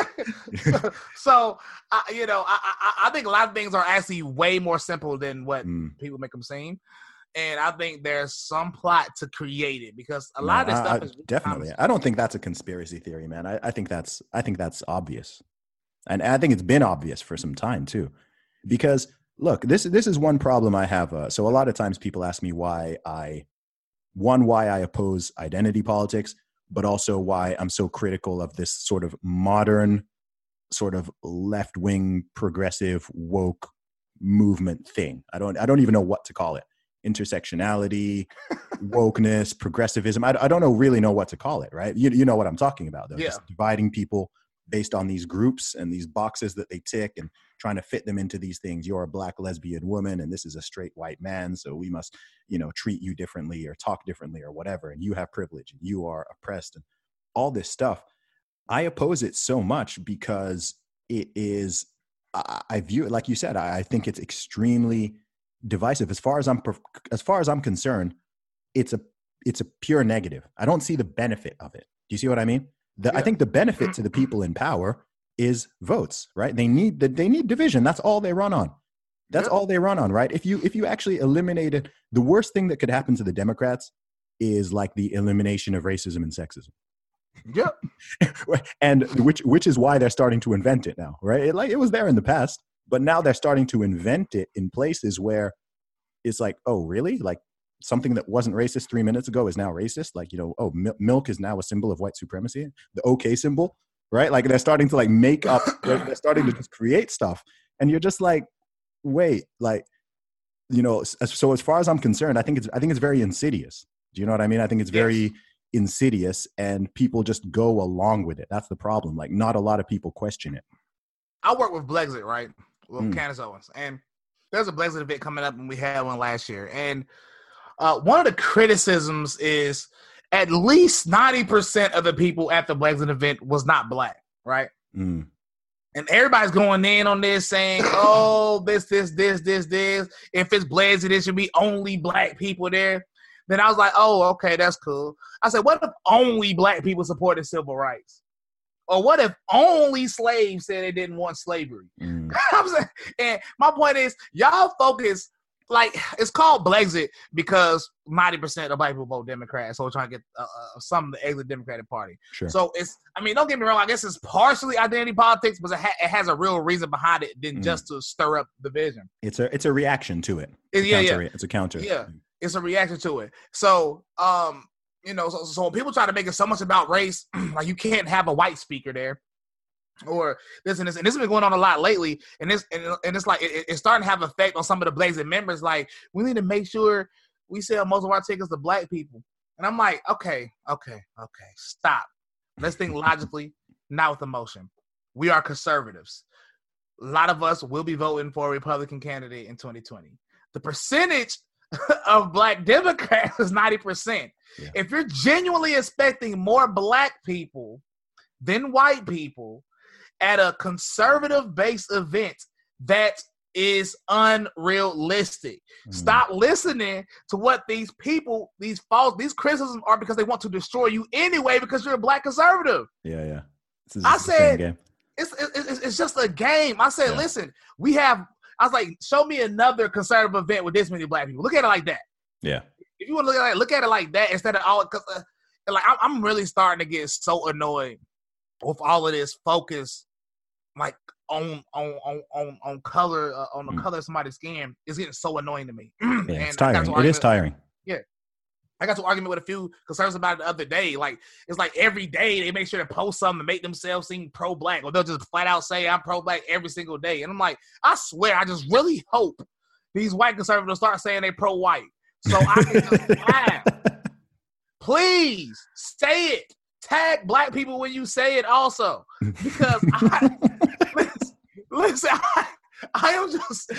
so, so I, you know, I, I I think a lot of things are actually way more simple than what mm. people make them seem, and I think there's some plot to create it because a no, lot of this I, stuff I, is definitely. I don't think that's a conspiracy theory, man. I, I think that's I think that's obvious, and I think it's been obvious for some time too, because. Look, this this is one problem I have. Uh, so a lot of times people ask me why I, one, why I oppose identity politics, but also why I'm so critical of this sort of modern, sort of left-wing, progressive, woke movement thing. I don't I don't even know what to call it. Intersectionality, wokeness, progressivism. I, I don't know really know what to call it, right? You you know what I'm talking about, though. Yeah. Just dividing people based on these groups and these boxes that they tick and trying to fit them into these things. You're a black lesbian woman and this is a straight white man. So we must, you know, treat you differently or talk differently or whatever. And you have privilege and you are oppressed and all this stuff. I oppose it so much because it is, I, I view it, like you said, I, I think it's extremely divisive. As far as I'm, as far as I'm concerned, it's a, it's a pure negative. I don't see the benefit of it. Do you see what I mean? The, yeah. I think the benefit to the people in power is votes, right? They need that. They need division. That's all they run on. That's yeah. all they run on, right? If you if you actually eliminated the worst thing that could happen to the Democrats is like the elimination of racism and sexism. Yep. And which which is why they're starting to invent it now, right? It, like it was there in the past, But now they're starting to invent it in places where it's like, oh, really? Like something that wasn't racist three minutes ago is now racist. Like, you know, oh, mil- milk is now a symbol of white supremacy. The OK symbol, right? Like they're starting to like make up, they're, they're starting to just create stuff. And you're just like, wait, like, you know, so as far as I'm concerned, I think it's, I think it's very insidious. Do you know what I mean? I think it's very yes. insidious and people just go along with it. That's the problem. Like not a lot of people question it. I work with Blexit, right? With Mm. Candace Owens. And there's a Blexit event coming up and we had one last year. And uh, one of the criticisms is at least ninety percent of the people at the Blexit event was not black, right? Mm. And everybody's going in on this saying, oh, this, this, this, this, this. If it's Blexit, it should be only black people there. Then I was like, oh, okay, that's cool. I said, what if only black people supported civil rights? Or what if only slaves said they didn't want slavery? Mm. I'm saying, and my point is, y'all focus, like, it's called Blexit because ninety percent of black people vote Democrat. So we're trying to get uh, uh, some of the exit Democratic Party. Sure. So it's, I mean, don't get me wrong. I guess it's partially identity politics, but it, ha- it has a real reason behind it than mm. just to stir up division. It's a, it's a reaction to it. It, yeah, counter, yeah. It's a counter. Yeah. It's a reaction to it. So, um, you know, so, so when people try to make it so much about race, like you can't have a white speaker there, or this and this, and this has been going on a lot lately, and this and, and it's like it, it's starting to have effect on some of the Blexit members. Like, we need to make sure we sell most of our tickets to black people, and I'm like, okay, okay, okay, stop. Let's think logically, not with emotion. We are conservatives. A lot of us will be voting for a Republican candidate in twenty twenty. The percentage of black Democrats is ninety percent. Yeah. If you're genuinely expecting more black people than white people at a conservative-based event, that is unrealistic. Mm. Stop listening to what these people, these false, these criticisms are because they want to destroy you anyway because you're a black conservative. Yeah, yeah. I said, it's, it's, it's just a game. I said, yeah. listen, we have, I was like, show me another conservative event with this many black people. Look at it like that. Yeah. If you want to look at it, look at it like that instead of all, because uh, like I'm, I'm really starting to get so annoyed with all of this focus, like on on on on, on color, uh, on the mm. color of somebody's skin. It's getting so annoying to me. Yeah, it's tiring. It is tiring. Yeah. I got to argument with a few concerns about it the other day. Like, it's like every day they make sure to post something to make themselves seem pro-black, or they'll just flat out say I'm pro-black every single day. And I'm like, I swear, I just really hope these white conservatives start saying they pro-white, so I can just laugh. Please say it. Tag black people when you say it also, because I, listen, listen I, I am just,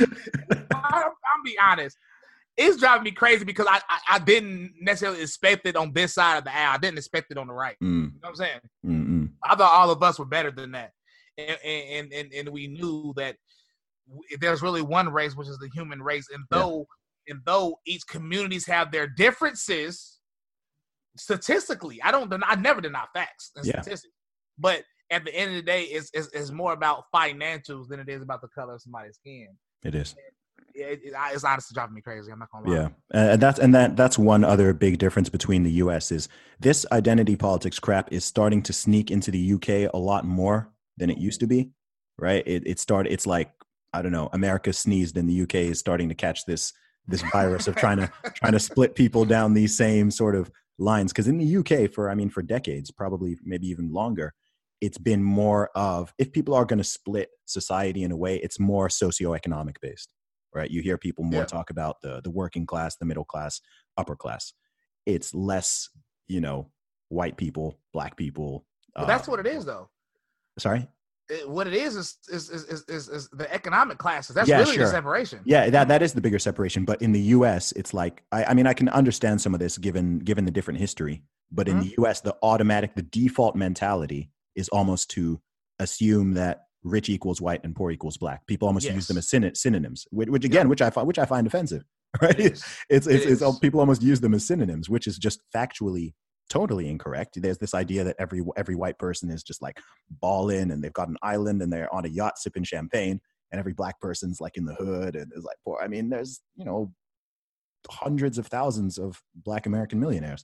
I, I'll be honest. It's driving me crazy because I, I, I didn't necessarily expect it on this side of the aisle. I didn't expect it on the right. Mm. You know what I'm saying? Mm-hmm. I thought all of us were better than that. And and, and, and we knew that there's really one race, which is the human race. And though yeah. and though each communities have their differences, statistically, I don't deny, I never deny facts and yeah. statistics. But at the end of the day, it's, it's, it's more about financials than it is about the color of somebody's skin. It is. And, Yeah, it, it, it's honestly driving me crazy. I'm not gonna lie. Yeah, and that's and that that's one other big difference between the U S is this identity politics crap is starting to sneak into the U K a lot more than it used to be, right? It it started. It's like I don't know. America sneezed, and the U K is starting to catch this this virus of trying to trying to split people down these same sort of lines. Because in the U K, for I mean, for decades, probably maybe even longer, it's been more of if people are going to split society in a way, it's more socioeconomic based. Right, you hear people more yeah. talk about the the working class, the middle class, upper class. It's less, you know, white people, black people. Well, uh, that's what it is, though. Sorry, it, what it is is is, is is is is the economic classes. That's yeah, really sure. the separation. Yeah, that that is the bigger separation. But in the U S, it's like I, I mean, I can understand some of this given given the different history. But in mm-hmm. the U S, the automatic, the default mentality is almost to assume that rich equals white and poor equals black. People almost yes. use them as syn- synonyms, which, which again, yeah. which I find, which I find offensive, right? It it's, it's, it it's, people almost use them as synonyms, which is just factually totally incorrect. There's this idea that every, every white person is just like ballin' and they've got an island and they're on a yacht sipping champagne, and every black person's like in the hood and is like poor. I mean, there's, you know, hundreds of thousands of black American millionaires.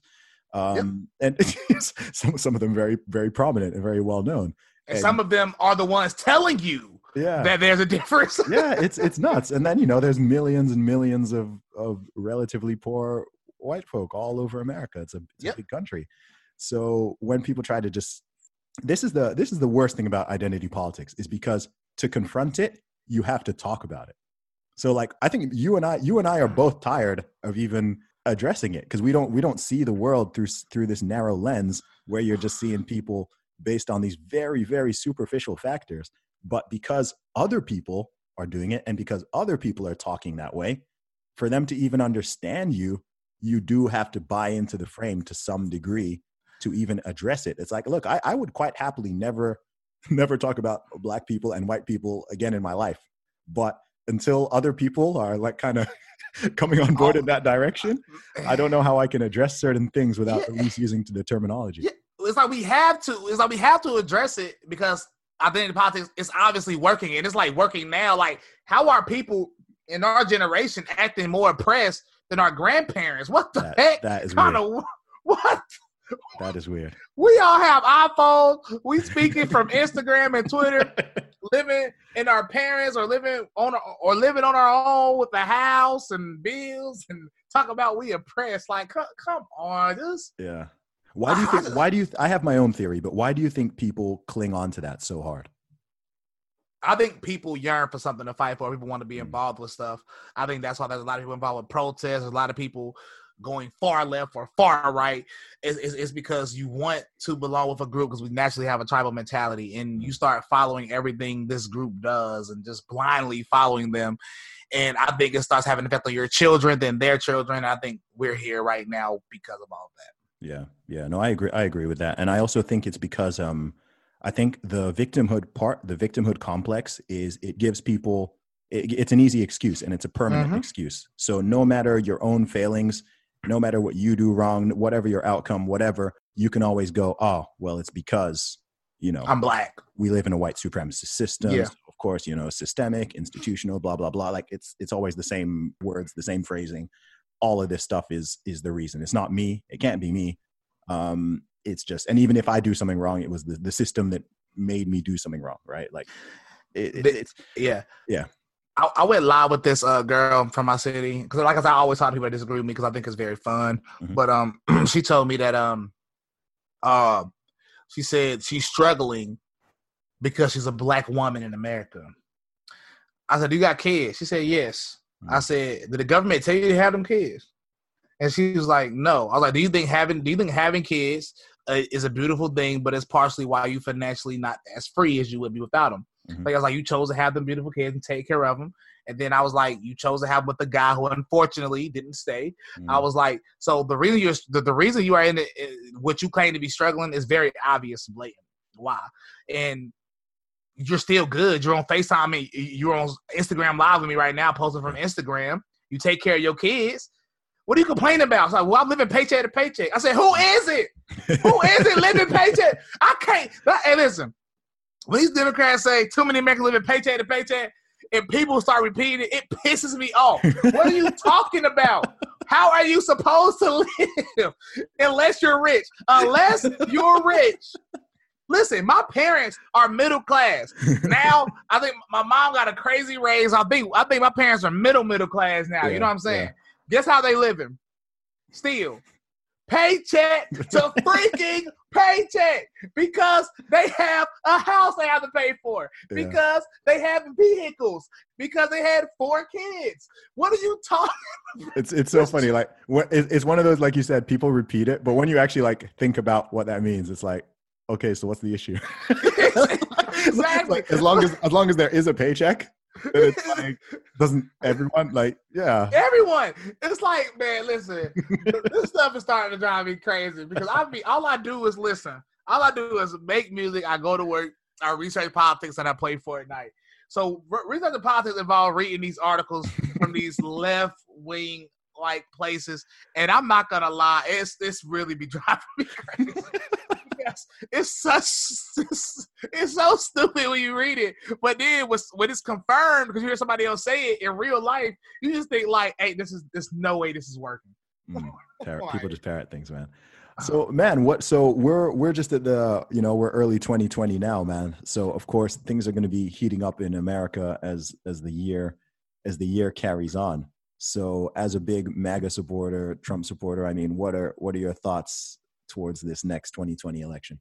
Um, yep. And some, some of them very, very prominent and very well known. And, and some of them are the ones telling you yeah. that there's a difference. Yeah, it's it's nuts. And then, you know, there's millions and millions of, of relatively poor white folk all over America. It's a, it's Yep. a big country. So when people try to just, this is the this is the worst thing about identity politics, is because to confront it, you have to talk about it. So like, I think you and I, you and I are both tired of even addressing it, because we don't we don't see the world through through this narrow lens where you're just seeing people based on these very, very superficial factors. But because other people are doing it, and because other people are talking that way, for them to even understand you, you do have to buy into the frame to some degree to even address it. It's like, look, I, I would quite happily never, never talk about black people and white people again in my life. But until other people are like kind of coming on board Oh. in that direction, I don't know how I can address certain things without Yeah. at least using the terminology. Yeah, it's like we have to. It's like we have to address it, because identity politics is obviously working, and it's like working now. Like, how are people in our generation acting more oppressed than our grandparents? What the That- heck? that is kind of what? That is weird. We all have iPhones. We speaking from Instagram and Twitter, living in our parents or living on or living on our own with the house and bills, and talk about we oppressed. Like, come, come on, just Yeah. Why do you think, why do you, I have my own theory, but why do you think people cling on to that so hard? I think people yearn for something to fight for. People want to be involved with stuff. I think that's why there's a lot of people involved with protests. There's a lot of people going far left or far right. It's, it's, it's because you want to belong with a group, because we naturally have a tribal mentality, and you start following everything this group does and just blindly following them. And I think it starts having an effect on your children, then their children. I think we're here right now because of all that. Yeah. Yeah. No, I agree. I agree with that. And I also think it's because, um, I think the victimhood part, the victimhood complex is it gives people, it, it's an easy excuse, and it's a permanent Mhm. excuse. So no matter your own failings, no matter what you do wrong, whatever your outcome, whatever, you can always go, oh, well, it's because, you know, I'm black. we live in a white supremacist system. Yeah. So of course, you know, systemic, institutional, blah, blah, blah. Like it's, it's always the same words, the same phrasing. All of this stuff is, is the reason. It's not me. It can't be me. Um, it's just, and even if I do something wrong, it was the, the system that made me do something wrong. Right. Like it, it, The- it's, Yeah. Yeah. I, I went live with this uh, girl from my city, because, like I said, I always talk to people that disagree with me because I think it's very fun. Mhm. But um, she told me that um, uh, she said she's struggling because she's a black woman in America. I said, "Do you got kids?" She said, "Yes." I Mhm. said, "Did the government tell you to have them kids?" And she was like, "No." I was like, "Do you think having Do you think having kids uh, is a beautiful thing, but it's partially why you financially not as free as you would be without them?" Mhm. Like, I was like, you chose to have them beautiful kids and take care of them. And then I was like, you chose to have them with the guy who unfortunately didn't stay. Mhm. I was like, so the reason you're the, the reason you are in it, what you claim to be struggling is very obvious and blatant. Why? And you're still good. You're on FaceTime. I mean, you're on Instagram Live with me right now, posting from Instagram. You take care of your kids. What are you complaining about? It's like, well, I'm living paycheck to paycheck. I said, who is it? Who is it living paycheck? I can't. Hey, listen. When these Democrats say too many Americans living paycheck to paycheck, and people start repeating it, it pisses me off. What are you talking about? How are you supposed to live unless you're rich? Unless you're rich. Listen, my parents are middle class. Now, I think my mom got a crazy raise. I think I think my parents are middle middle class now. Yeah, You know what I'm saying? yeah. Guess how they living? Still. Paycheck to freaking paycheck, because they have a house they have to pay for, Yeah. because they have vehicles, because they had four kids. What are you talking? It's it's so funny. Like what it- it's one of those, like you said, people repeat it, but when you actually like think about what that means, it's like, okay, so what's the issue? Exactly. Like, as long as as long as there is a paycheck, then it's like, doesn't everyone like, yeah. Everyone, it's like, man, listen, this stuff is starting to drive me crazy, because I be all I do is listen. All I do is make music. I go to work. I research politics, and I play Fortnite. So re- researching politics involves reading these articles from these left wing like places, and I'm not gonna lie, it's this really be driving me crazy. Yes, it's such it's, it's so stupid when you read it, but then when, when it's confirmed, because you hear somebody else say it in real life, you just think like, hey, this is there's no way this is working. Mm, par- people just parrot things, man. So, man, what? So we're we're just at the you know we're early twenty twenty now, man. So of course things are going to be heating up in America as as the year as the year carries on. So, as a big MAGA supporter, Trump supporter, I mean, what are what are your thoughts towards this next twenty twenty election?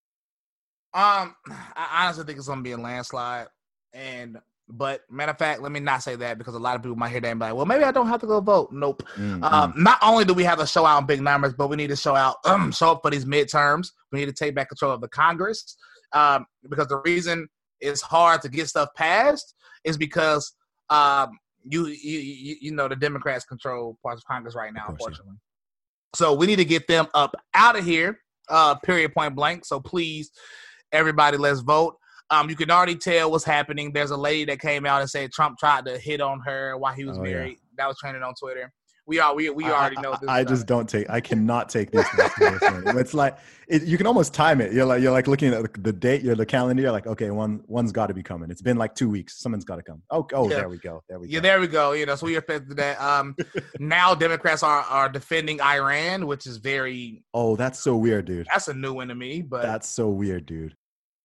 Um, I honestly think it's going to be a landslide, and. But matter of fact, let me not say that because a lot of people might hear that and be like, well, maybe I don't have to go vote. Nope. Mm-hmm. Um, not only do we have to show out in big numbers, but we need to show out, um, show up for these midterms. We need to take back control of the Congress um, because the reason it's hard to get stuff passed is because um, you, you, you, you know, the Democrats control parts of Congress right now, course, unfortunately. Yeah. So we need to get them up out of here, uh, period, point blank. So please, everybody, let's vote. Um, you can already tell what's happening. There's a lady that came out and said Trump tried to hit on her while he was oh, married. Yeah. That was trending on Twitter. We are we we already know this. I, I just don't take. I cannot take these things seriously. It's like it, you can almost time it. You're like you're like looking at the date. You're the calendar. You're like, okay, one one's got to be coming. It's been like two weeks. Someone's got to come. Oh, oh, yeah. there we go. There we go. Yeah, there we go. You know, so we affected that. Um, now Democrats are are defending Iran, which is very. Oh, that's so weird, dude. That's a new one to me, but that's so weird, dude.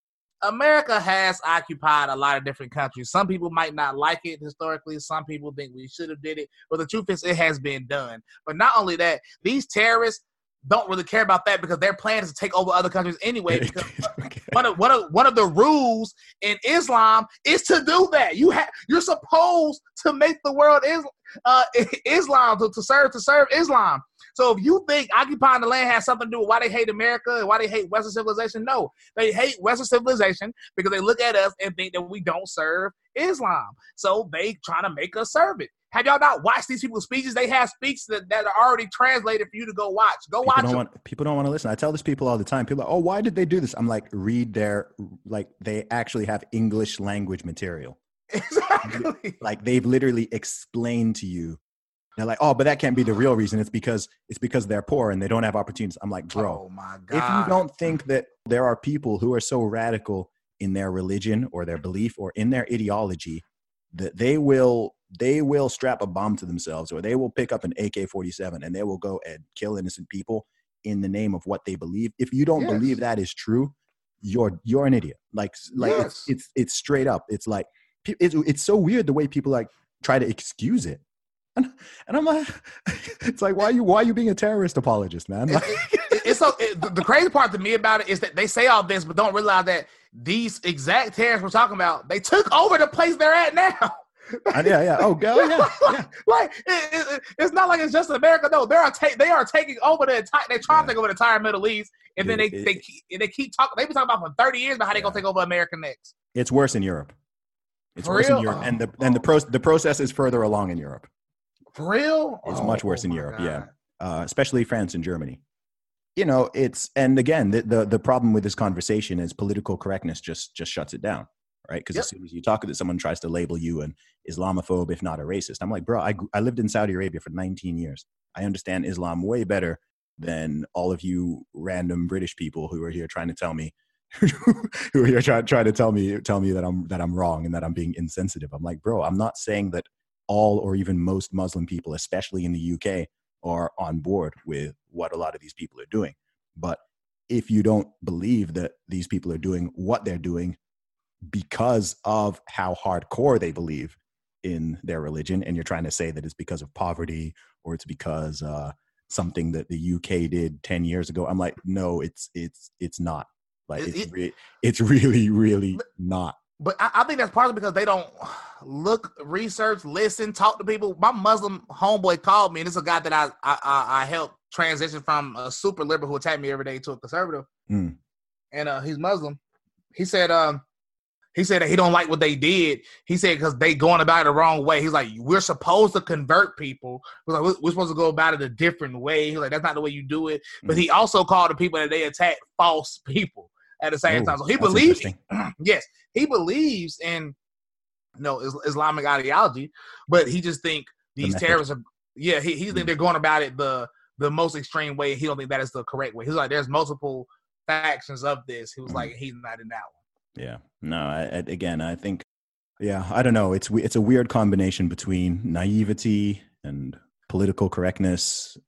America has occupied a lot of different countries. Some people might not like it historically. Some people think we should have did it. But the truth is it has been done. But not only that, these terrorists don't really care about that because their plan is to take over other countries anyway. Because okay. one of one of one of the rules in Islam is to do that. You have you're supposed to make the world is, uh, Islam to, to serve to serve Islam. So if you think occupying the land has something to do with why they hate America and why they hate Western civilization, no. They hate Western civilization because they look at us and think that we don't serve Islam. So they trying to make us serve it. Have y'all not watched these people's speeches? They have speeches that, that are already translated for you to go watch. Go people watch don't them. Want, people don't want to listen. I tell this people all the time. People are, oh, why did they do this? I'm like, read their, like, they actually have English language material. Exactly. Like, they've literally explained to you. They're like, oh, but that can't be the real reason. It's because it's because they're poor and they don't have opportunities. I'm like, bro, oh my God. If you don't think that there are people who are so radical in their religion or their belief or in their ideology that they will they will strap a bomb to themselves or they will pick up an A K forty-seven and they will go and kill innocent people in the name of what they believe. If you don't yes. believe that is true, you're you're an idiot. Like like yes. it's, it's it's straight up. It's like it's it's so weird the way people like try to excuse it. And, and I'm like, it's like, why are you why are you being a terrorist apologist, man? Like, it, it, it's so it, the crazy part to me about it is that they say all this, but don't realize that these exact terrorists we're talking about, they took over the place they're at now. Uh, yeah, yeah. Oh, God, yeah. yeah. Like it, it, it's not like it's just America. No, they are ta- they are taking over the entire. They're trying yeah. to take over the entire Middle East, and Dude, then they it, they keep, they keep talking. They've been talking about for thirty years about how yeah. they gonna take over America next. It's worse in Europe. It's for worse real? in Europe, and the and the pro the process is further along in Europe. For real? It's oh, much worse oh in Europe, God. yeah. Uh, especially France and Germany. You know, it's and again, the, the the problem with this conversation is political correctness just just shuts it down, right? Because yep. as soon as you talk to someone tries to label you an Islamophobe, if not a racist, I'm like, bro, I I lived in Saudi Arabia for nineteen years. I understand Islam way better than all of you random British people who are here trying to tell me who are here trying trying to tell me tell me that I'm that I'm wrong and that I'm being insensitive. I'm like, bro, I'm not saying that all or even most Muslim people, especially in the U K, are on board with what a lot of these people are doing. But if you don't believe that these people are doing what they're doing because of how hardcore they believe in their religion, and you're trying to say that it's because of poverty or it's because uh, something that the U K did ten years ago, I'm like, no, it's it's it's not. Like it's it, re- it's really, really not. But I, I think that's partly because they don't look, research, listen, talk to people. My Muslim homeboy called me, and this is a guy that I I, I helped transition from a super liberal who attacked me every day to a conservative, mm. and uh, he's Muslim. He said, um, he said that he don't like what they did. He said because they going about it the wrong way. He's like, we're supposed to convert people. He's like, we're supposed to go about it a different way. He's like, that's not the way you do it. Mm. But he also called the people that they attack false people. At the same Ooh, time, so he believes. Yes, he believes in, you know, Islamic ideology, but he just think these the terrorists are. Yeah, he he mm. think they're going about it the the most extreme way. He don't think that is the correct way. He's like, there's multiple factions of this. He was mm. like, he's not in that one. Yeah, no. I, I, again, I think, yeah, I don't know. It's it's a weird combination between naivety and political correctness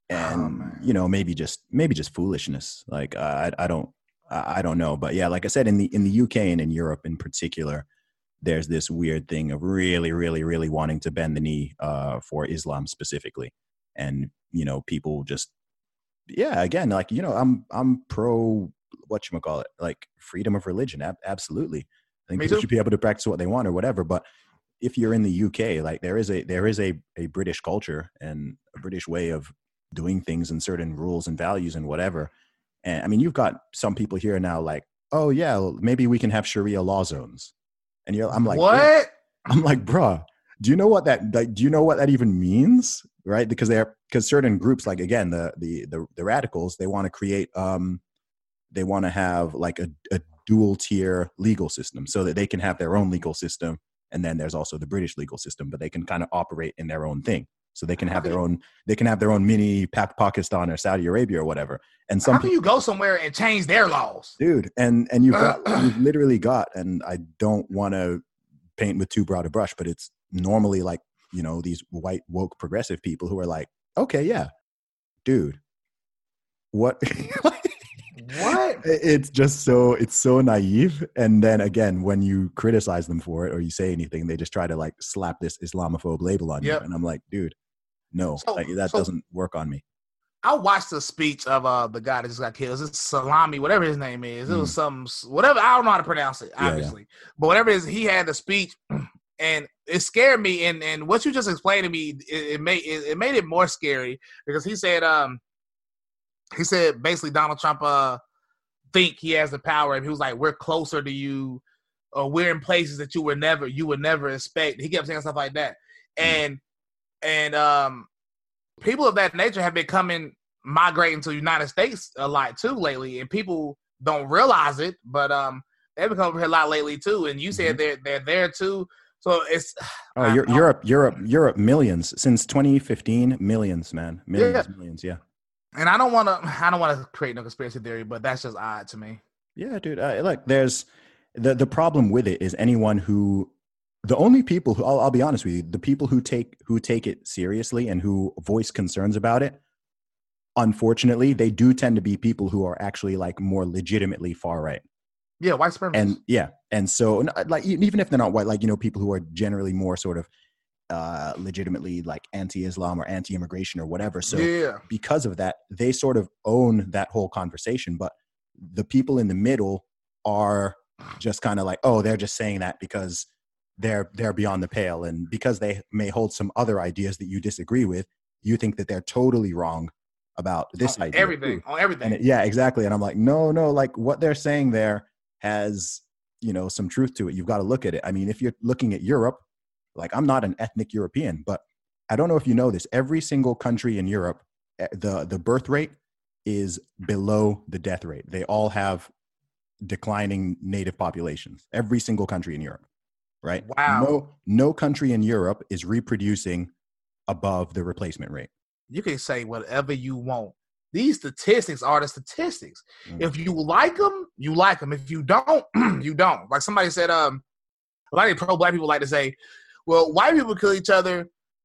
and Oh, you know, maybe just maybe just foolishness. Like I I don't I don't know, but yeah, like I said, in the in the U K and in Europe in particular, there's this weird thing of really, really, really wanting to bend the knee uh, for Islam specifically, and you know, people just yeah, again, like you know, I'm I'm pro whatchamacallit, like freedom of religion, ab- absolutely. I think Me people too. should be able to practice what they want or whatever, but if you're in the U K, like there is a there is a a British culture and a British way of doing things and certain rules and values and whatever. And I mean, you've got some people here now like, oh yeah, well, maybe we can have Sharia law zones. And you're I'm like, bruh, What? I'm like, bruh, do you know what that like do you know what that even means? Right? Because they're because certain groups, like again, the the the, the radicals, they want to create um they want to have like a, a dual tier legal system so that they can have their own legal system. And then there's also the British legal system, but they can kind of operate in their own thing. So they can have their own, they can have their own mini pa- Pakistan or Saudi Arabia or whatever. And some How can people, you go somewhere and change their laws? dude, and and you've got, you've literally got, and I don't want to paint with too broad a brush, but it's normally like, you know, these white woke progressive people who are like, okay, yeah, dude, what? What? It's just so it's so naive. And then again, when you criticize them for it or you say anything, they just try to like slap this Islamophobe label on Yep. you. And I'm like, dude, no, So- like, that so- doesn't work on me. I watched the speech of uh the guy that just got killed. It's Salami, whatever his name is. It was Mm. some whatever. I don't know how to pronounce it, Yeah, yeah. obviously. But whatever it is, he had the speech, and it scared me. And and what you just explained to me, it, it made it, it made it more scary because he said um he said basically Donald Trump uh think he has the power, and he was like, we're closer to you, or we're in places that you would never you would never expect. He kept saying stuff like that, and and um. people of that nature have been coming, migrating to the United States a lot too lately, and people don't realize it, but um, they've been coming over here a lot lately too. And you said Mhm. they're they're there too, so it's Oh, I- Eur- I- Europe, Europe, Europe, millions since twenty fifteen, millions, man, millions, millions. Yeah. And I don't want to, I don't want to create no conspiracy theory, but that's just odd to me. Yeah, dude. Uh, look, there's the the problem with it is anyone who, the only people who I'll, I'll be honest with you, the people who take who take it seriously and who voice concerns about it, unfortunately, they do tend to be people who are actually like more legitimately far right. Yeah, white supremacists. And yeah, and so like e- even if they're not white, like you know, people who are generally more sort of uh, legitimately like anti-Islam or anti-immigration or whatever. So yeah, because of that, they sort of own that whole conversation. But the people in the middle are just kind of like, oh, they're just saying that because they're they're beyond the pale, and because they may hold some other ideas that you disagree with, you think that they're totally wrong about this on idea. everything, too. on everything. And it, yeah, exactly. And I'm like, no, no, like what they're saying there has, you know, some truth to it. You've got to look at it. I mean, if you're looking at Europe, like I'm not an ethnic European, but I don't know if you know this. Every single country in Europe, eh, the the birth rate is below the death rate. They all have declining native populations. Every single country in Europe, right? Wow. No, no country in Europe is reproducing above the replacement rate. You can say whatever you want. These statistics are the statistics. Mm. If you like them, you like them. If you don't, you don't. Like somebody said, um, a lot of pro-black people like to say, well, white people kill each other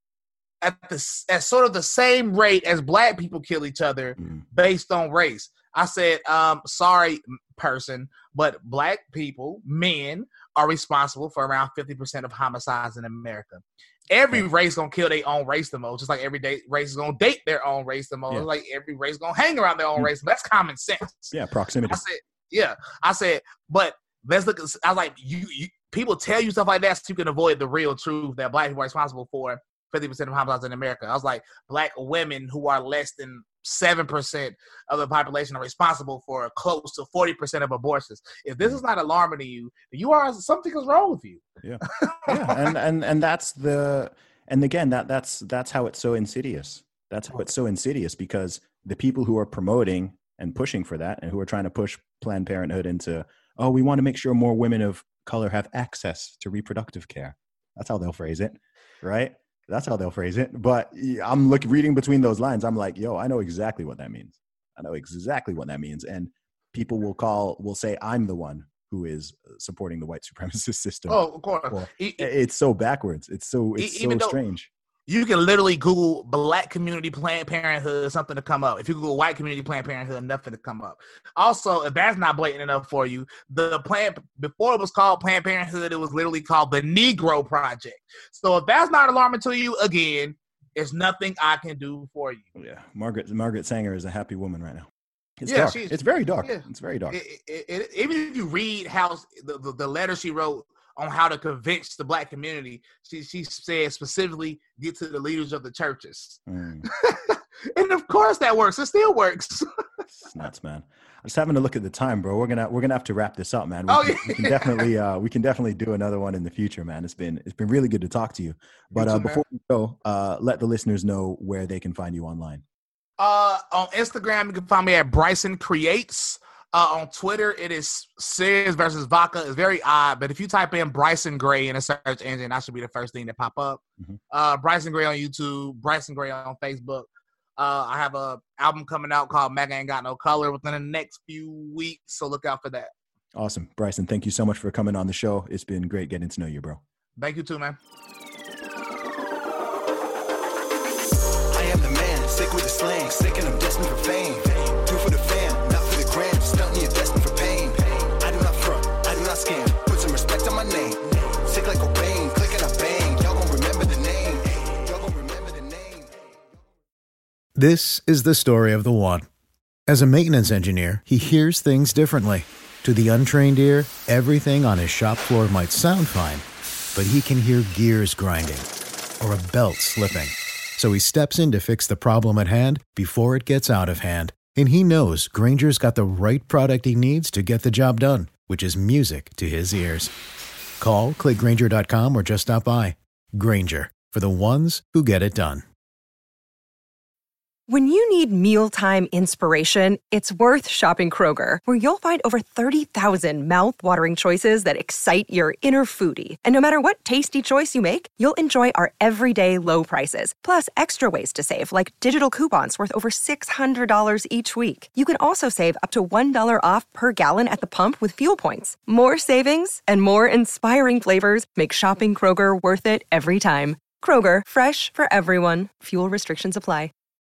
at the at sort of the same rate as black people kill each other Mm. based on race. I said, um, sorry, person, but black people, men, are responsible for around fifty percent of homicides in America. Every Yeah. race gonna kill their own race the most, just like every day race is gonna date their own race the most. Yeah. Like every race gonna hang around their own Mm. race. That's common sense. Yeah, proximity. I said, yeah. I said, but let's look. I was like, you, you people tell you stuff like that so you can avoid the real truth that black people are responsible for fifty percent of homicides in America. I was like, black women who are less than seven percent of the population are responsible for close to forty percent of abortions. If this is not alarming to you, you are something is wrong with you. Yeah, yeah, and and and that's the and again that that's that's how it's so insidious. That's how it's so insidious because the people who are promoting and pushing for that and who are trying to push Planned Parenthood into, oh, we want to make sure more women of color have access to reproductive care. That's how they'll phrase it, right? That's how they'll phrase it. But I'm looking, reading between those lines. I'm like, yo, I know exactly what that means. I know exactly what that means. And people will call, will say, I'm the one who is supporting the white supremacist system. Oh, of course. Well, E- e- it's so backwards. It's so, it's E- even so though- strange. You can literally Google Black community Planned Parenthood, something to come up. If you Google white community Planned Parenthood, nothing to come up. Also, if that's not blatant enough for you, the plan before it was called Planned Parenthood, it was literally called the Negro Project. So if that's not alarming to you, again, there's nothing I can do for you. Yeah, Margaret Margaret Sanger is a happy woman right now. It's yeah, dark. She's, it's very dark. Yeah. It's very dark. It, it, it, even if you read how the, the, the letter she wrote on how to convince the Black community, she she said specifically get to the leaders of the churches. Mm. And of course that works. It still works. It's nuts, man. I'm just having a look at the time, bro. We're gonna we're gonna have to wrap this up, man. We, oh, can, yeah. we can definitely uh, we can definitely do another one in the future, man. It's been it's been really good to talk to you. But uh, before we go, uh, let the listeners know where they can find you online. Uh, on Instagram, you can find me at Bryson Creates. Uh, on Twitter, it is Sears versus Vodka. It's very odd, but if you type in Bryson Gray in a search engine, that should be the first thing that pop up. Mm-hmm. Uh, Bryson Gray on YouTube, Bryson Gray on Facebook. Uh, I have a album coming out called Mega Ain't Got No Color within the next few weeks, so look out for that. Awesome. Bryson, thank you so much for coming on the show. It's been great getting to know you, bro. Thank you too, man. I am the man, sick with the slang, sick and I'm destined for fame. Do for the fam, not for the gram, stunting you're destined for pain. I do not front, I do not scam, put some respect on my name. Sick like Cobain, click and I bang, y'all gon' remember the name. Y'all gon' remember the name. This is the story of the one. As a maintenance engineer, he hears things differently. To the untrained ear, everything on his shop floor might sound fine, but he can hear gears grinding or a belt slipping. So he steps in to fix the problem at hand before it gets out of hand. And he knows Grainger's got the right product he needs to get the job done, which is music to his ears. Call, click Grainger dot com, or just stop by. Grainger, for the ones who get it done. When you need mealtime inspiration, it's worth shopping Kroger, where you'll find over thirty thousand mouth-watering choices that excite your inner foodie. And no matter what tasty choice you make, you'll enjoy our everyday low prices, plus extra ways to save, like digital coupons worth over six hundred dollars each week. You can also save up to one dollar off per gallon at the pump with fuel points. More savings and more inspiring flavors make shopping Kroger worth it every time. Kroger, fresh for everyone. Fuel restrictions apply.